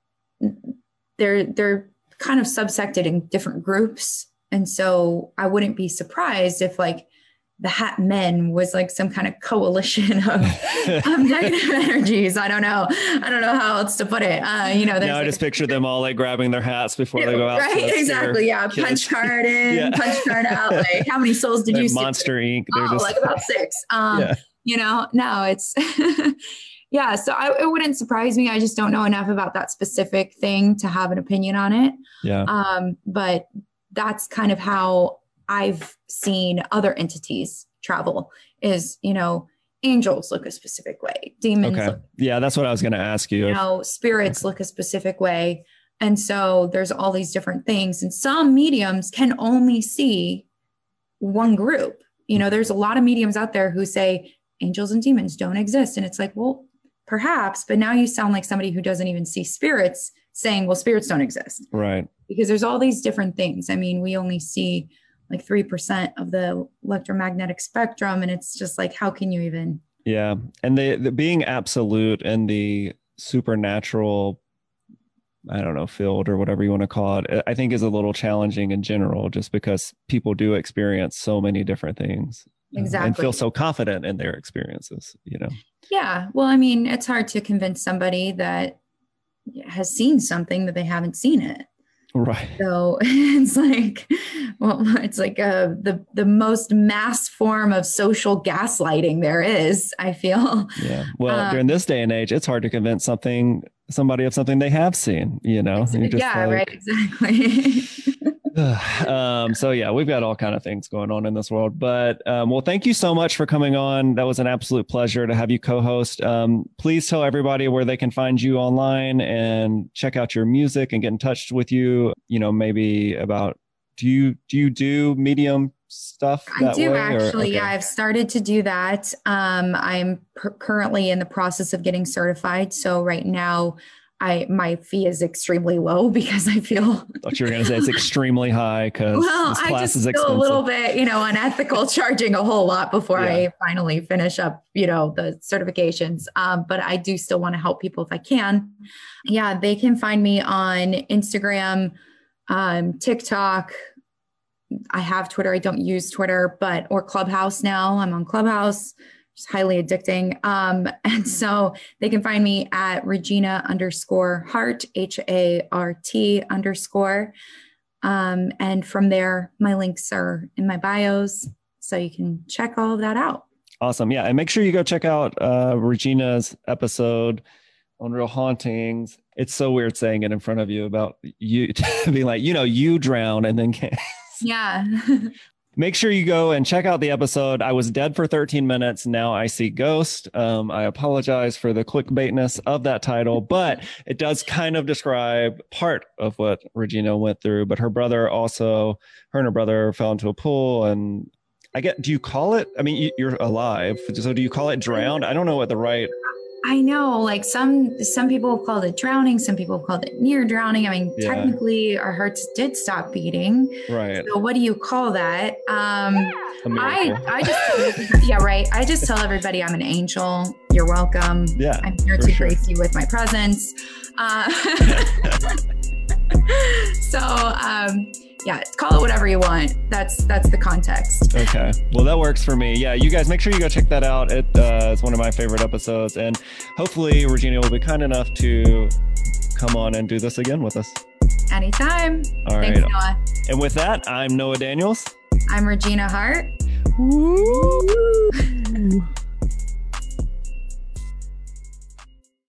Speaker 4: they're they're kind of subsected in different groups. And so I wouldn't be surprised if like the Hat Men was like some kind of coalition of, of negative energies. I don't know. I don't know how else to put it. Uh, you know,
Speaker 1: now I
Speaker 4: like,
Speaker 1: just picture them all like grabbing their hats before
Speaker 4: yeah,
Speaker 1: they go out.
Speaker 4: Right. Exactly. Yeah.
Speaker 1: Kids.
Speaker 4: Punch card in,
Speaker 1: Yeah.
Speaker 4: punch card out. Like how many souls did
Speaker 1: like
Speaker 4: you see?
Speaker 1: Monster Incorporated. They're
Speaker 4: Oh,
Speaker 1: just
Speaker 4: like about six. Um,
Speaker 1: yeah.
Speaker 4: You know, no, it's, yeah. So I, it wouldn't surprise me. I just don't know enough about that specific thing to have an opinion on it.
Speaker 1: Yeah.
Speaker 4: Um, but that's kind of how I've seen other entities travel is, you know, angels look a specific way. Demons.
Speaker 1: Okay.
Speaker 4: Look,
Speaker 1: Yeah. That's what I was going to ask you.
Speaker 4: you know, spirits look a specific way. And so there's all these different things, and some mediums can only see one group. You know, there's a lot of mediums out there who say angels and demons don't exist. And it's like, well, perhaps, but now you sound like somebody who doesn't even see spirits saying, well, spirits don't exist.
Speaker 1: Right.
Speaker 4: Because there's all these different things. I mean, we only see like three percent of the electromagnetic spectrum. And it's just like, how can you even?
Speaker 1: Yeah. And the, the being absolute and the supernatural, I don't know, field or whatever you want to call it, I think is a little challenging in general, just because people do experience so many different things.
Speaker 4: Exactly.
Speaker 1: And feel so confident in their experiences, you know?
Speaker 4: Yeah. Well, I mean, it's hard to convince somebody that has seen something that they haven't seen it.
Speaker 1: Right.
Speaker 4: So it's like, well, it's like uh, the the most mass form of social gaslighting there is, I feel.
Speaker 1: Yeah. Well,
Speaker 4: um,
Speaker 1: during this day and age, it's hard to convince something somebody of something they have seen, you know? You're just
Speaker 4: yeah,
Speaker 1: like,
Speaker 4: right. Exactly.
Speaker 1: um, so yeah, we've got all kind of things going on in this world, but, um, well, thank you so much for coming on. That was an absolute pleasure to have you co-host. Um, please tell everybody where they can find you online and check out your music and get in touch with you, you know, maybe about, do you, do you do medium stuff that
Speaker 4: I do
Speaker 1: way,
Speaker 4: actually.
Speaker 1: okay.
Speaker 4: Yeah, I've started to do that. Um, I'm per- currently in the process of getting certified. So right now, I my fee is extremely low because I feel.
Speaker 1: I thought you were going to say it's extremely high because
Speaker 4: well,
Speaker 1: this
Speaker 4: I
Speaker 1: class
Speaker 4: just
Speaker 1: is
Speaker 4: feel
Speaker 1: expensive.
Speaker 4: a little bit, you know, unethical charging a whole lot before
Speaker 1: Yeah.
Speaker 4: I finally finish up, you know, the certifications. Um, but I do still want to help people if I can. Yeah, they can find me on Instagram, um, TikTok. I have Twitter. I don't use Twitter, but or Clubhouse now. I'm on Clubhouse. It's highly addicting. Um, and so they can find me at Regina underscore Hart, H A R T underscore. Um, and from there, my links are in my bios. So you can check all of that out.
Speaker 1: Awesome. Yeah. And make sure you go check out uh, Regina's episode on Real Hauntings. It's so weird saying it in front of you about you being like, you know, you drown and then can't.
Speaker 4: Yeah.
Speaker 1: Make sure you go and check out the episode. I was dead for thirteen minutes. Now I see ghost. Um, I apologize for the clickbaitness of that title, but it does kind of describe part of what Regina went through. But her brother also, her and her brother fell into a pool. And I get, do you call it? I mean, you, you're alive. So do you call it drowned? I don't know what the right.
Speaker 4: I know, like some some people have called it drowning, some people have called it near drowning. I mean,
Speaker 1: Yeah.
Speaker 4: technically our hearts did stop beating.
Speaker 1: Right.
Speaker 4: So what do you call that? Um,
Speaker 1: A
Speaker 4: I
Speaker 1: miracle.
Speaker 4: I just yeah, right. I just tell everybody I'm an angel. You're welcome.
Speaker 1: Yeah,
Speaker 4: I'm here
Speaker 1: for
Speaker 4: to
Speaker 1: sure.
Speaker 4: grace you with my presence. Uh, so um, yeah, call it whatever you want. That's that's the context.
Speaker 1: Okay. Well, that works for me. Yeah, you guys make sure you go check that out. It, uh, it's one of my favorite episodes. And hopefully Regina will be kind enough to come on and do this again with us.
Speaker 4: Anytime.
Speaker 1: All
Speaker 4: Thanks,
Speaker 1: right.
Speaker 4: Noah.
Speaker 1: And with that, I'm Noah Daniels.
Speaker 4: I'm Regina Hart.
Speaker 1: Woo!